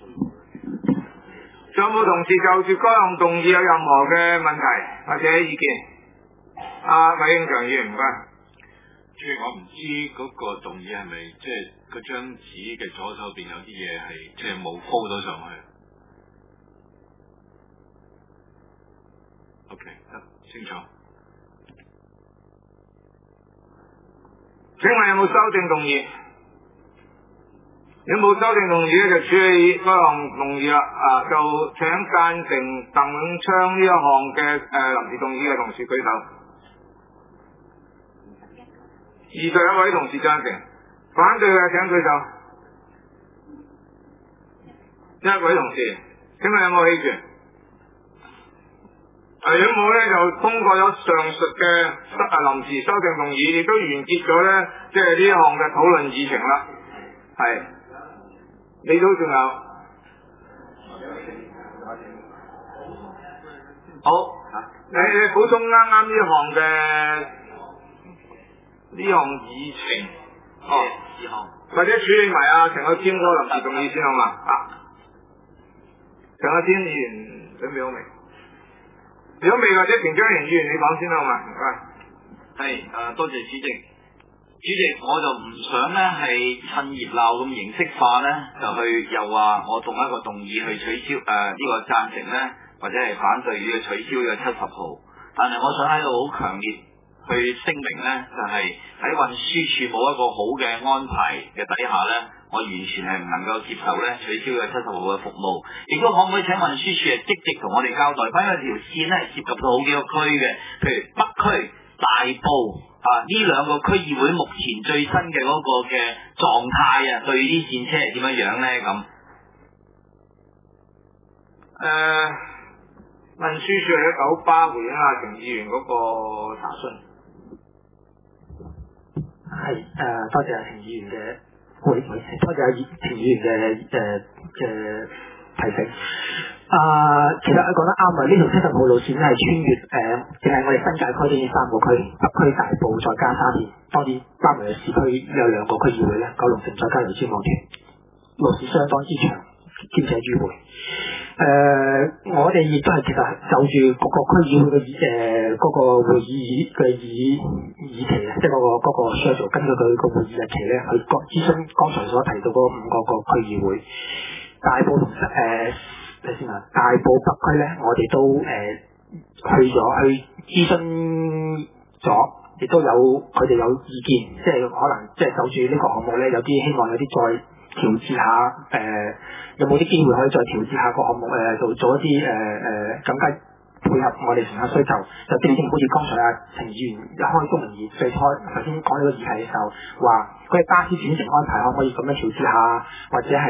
仲有冇同事就住該項動議有任何嘅問題或者意見？阿韋永強議員，唔該。 主席，我唔知嗰個動議係咪即係嗰張紙嘅左手邊有啲嘢係即係冇 fold 到上去。OK， 得清楚。 請問有冇修正動議？如果冇修正動議咧，就處理嗰項動議啦。就請贊成鄧永昌呢一項嘅臨時動議嘅同事舉手。21位同事贊成，反對嘅請舉手。1位同事，請問有冇棄權？如果冇咧，就通過咗上述嘅臨時修正動議，亦都完結咗咧，即係呢一項嘅討論議程啦。係，你都仲有？好，你補充啱啱呢項嘅呢項議程，或者處理埋陳國謙嗰個臨時動議先好嘛？陳國謙議員準備好未？如果未或者田章賢議員你講先好嘛？唔該。 係多謝主席。主席，我就唔想咧係趁熱鬧咁形式化咧，就去又話我動一個動議去取消呢個贊成咧，或者係反對呢個取消嘅70號。但係我想喺度好強烈去聲明咧，就係喺運輸署冇一個好嘅安排嘅底下咧，我完全係唔能夠接受咧取消嘅70號嘅服務。亦都可唔可以請運輸署係積極同我哋交代，因為條線咧涉及到好幾個區嘅，譬如北區、大埔呢兩個區議會目前最新嘅嗰個嘅狀態啊，對呢線車係點樣樣咧咁？ 運輸署喺九巴回應阿程議員嗰個查詢。 係多謝阿程議員嘅回應，多謝阿程議員嘅提醒。其實佢講得啱啊！呢條70號路線咧係穿越淨係我哋新界區呢3個區，北區、大埔再加沙田，當然包埋嘅市區有2個區議會咧，九龍城再加油尖旺團，路線相當之長，兼且迂迴。我哋亦都係其實就住各個區議會嘅嗰個會議嘅議期啊，即係嗰個 schedule， 根據佢個會議日期咧，去諮詢剛才所提到嗰5個區議會，大埔同大埔北區咧，我哋都去諮詢咗，亦都有佢哋有意見，即係可能即係就住呢個項目咧，有啲希望有啲再調節下，有冇啲機會可以再調節下個項目做一啲更加配合我哋乘客需求，就正正好似剛才阿程議員一開宗明義，最初頭先講呢個議題嘅時候，話嗰啲巴士轉乘安排可唔可以咁樣調節下，或者係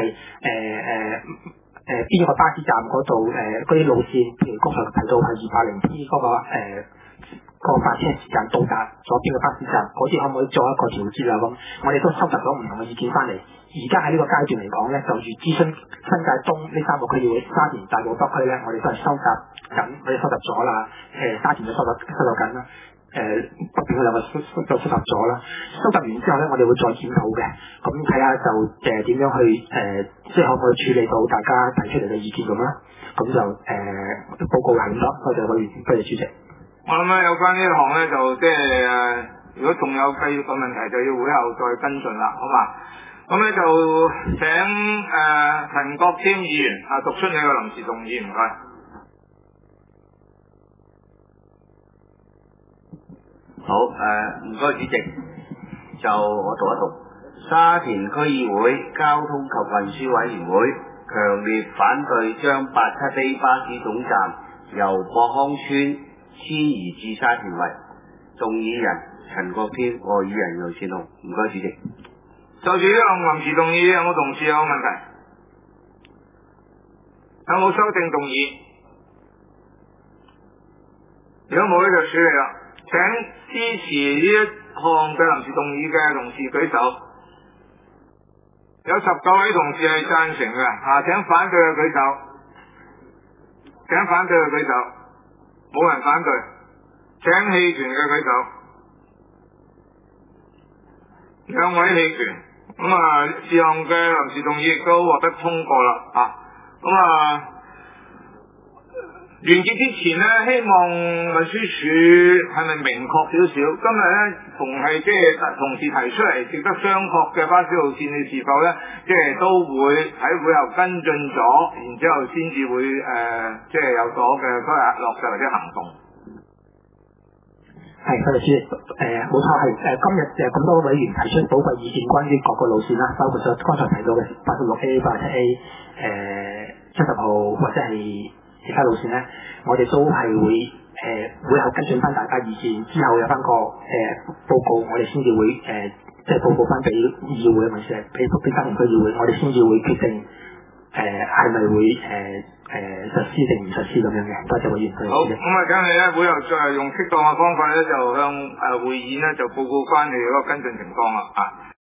邊個巴士站嗰度嗰啲路線，譬如剛才提到係280P 嗰個發車時間到達咗邊個巴士站，嗰啲可唔可以做一個調節啊？咁我哋都收集咗唔同嘅意見翻嚟。而家喺呢個階段嚟講咧，就住諮詢新界東呢3個區議會，沙田、大埔、北區咧，我哋都係收集緊，我哋收集咗啦。沙田就收集緊啦。北邊嗰2個就收集咗啦。收集完之後咧，我哋會再檢討嘅。咁睇下就點樣去即係可唔可以處理到大家提出嚟嘅意見咁啦。咁就報告係咁多，多謝委員，多謝主席。 我諗咧有關呢一項咧，就即係如果仲有繼續嘅問題，就要會後再跟進啦，好嘛？咁咧就請陳國謙議員讀出你個臨時動議，唔該。 好，唔該主席，就我讀一讀。沙田區議會交通及運輸委員會強烈反對將87A 巴士總站由博康村遷移至沙田圍。動議人陳國謙，我議人楊善雄，唔該主席。 就住呢項臨時動議，有冇同事有問題？有冇修正動議？如果冇咧，就處理啦。 請支持呢一項嘅臨時動議嘅同事舉手。有19位同事係贊成嘅，請反對嘅舉手。請反對嘅舉手。冇人反對。請棄權嘅舉手。2位棄權。事項嘅臨時動議亦都獲得通過啦。完結之前呢，希望運輸署係咪明確少少？今日呢，逢係同事提出嚟值得商榷嘅巴士路線，你是否呢？都會喺會後跟進咗，然之後先至會有所嘅所謂落實或者行動。 係，多謝主席。冇錯係今日咁多位委員提出寶貴意見，關於各個路線啦，包括咗剛才提到嘅86A、87A、70號或者係其他路線咧，我哋都係會會後跟進翻大家意見，之後有翻個報告，我哋先至會報告翻俾議會嘅民事，俾沙田區議會，我哋先至會決定係咪會實施定唔實施咁樣嘅。多謝委員。 好，咁梗係咧會後再用適當嘅方法咧，就向會議咧就報告翻你嗰個跟進情況啦。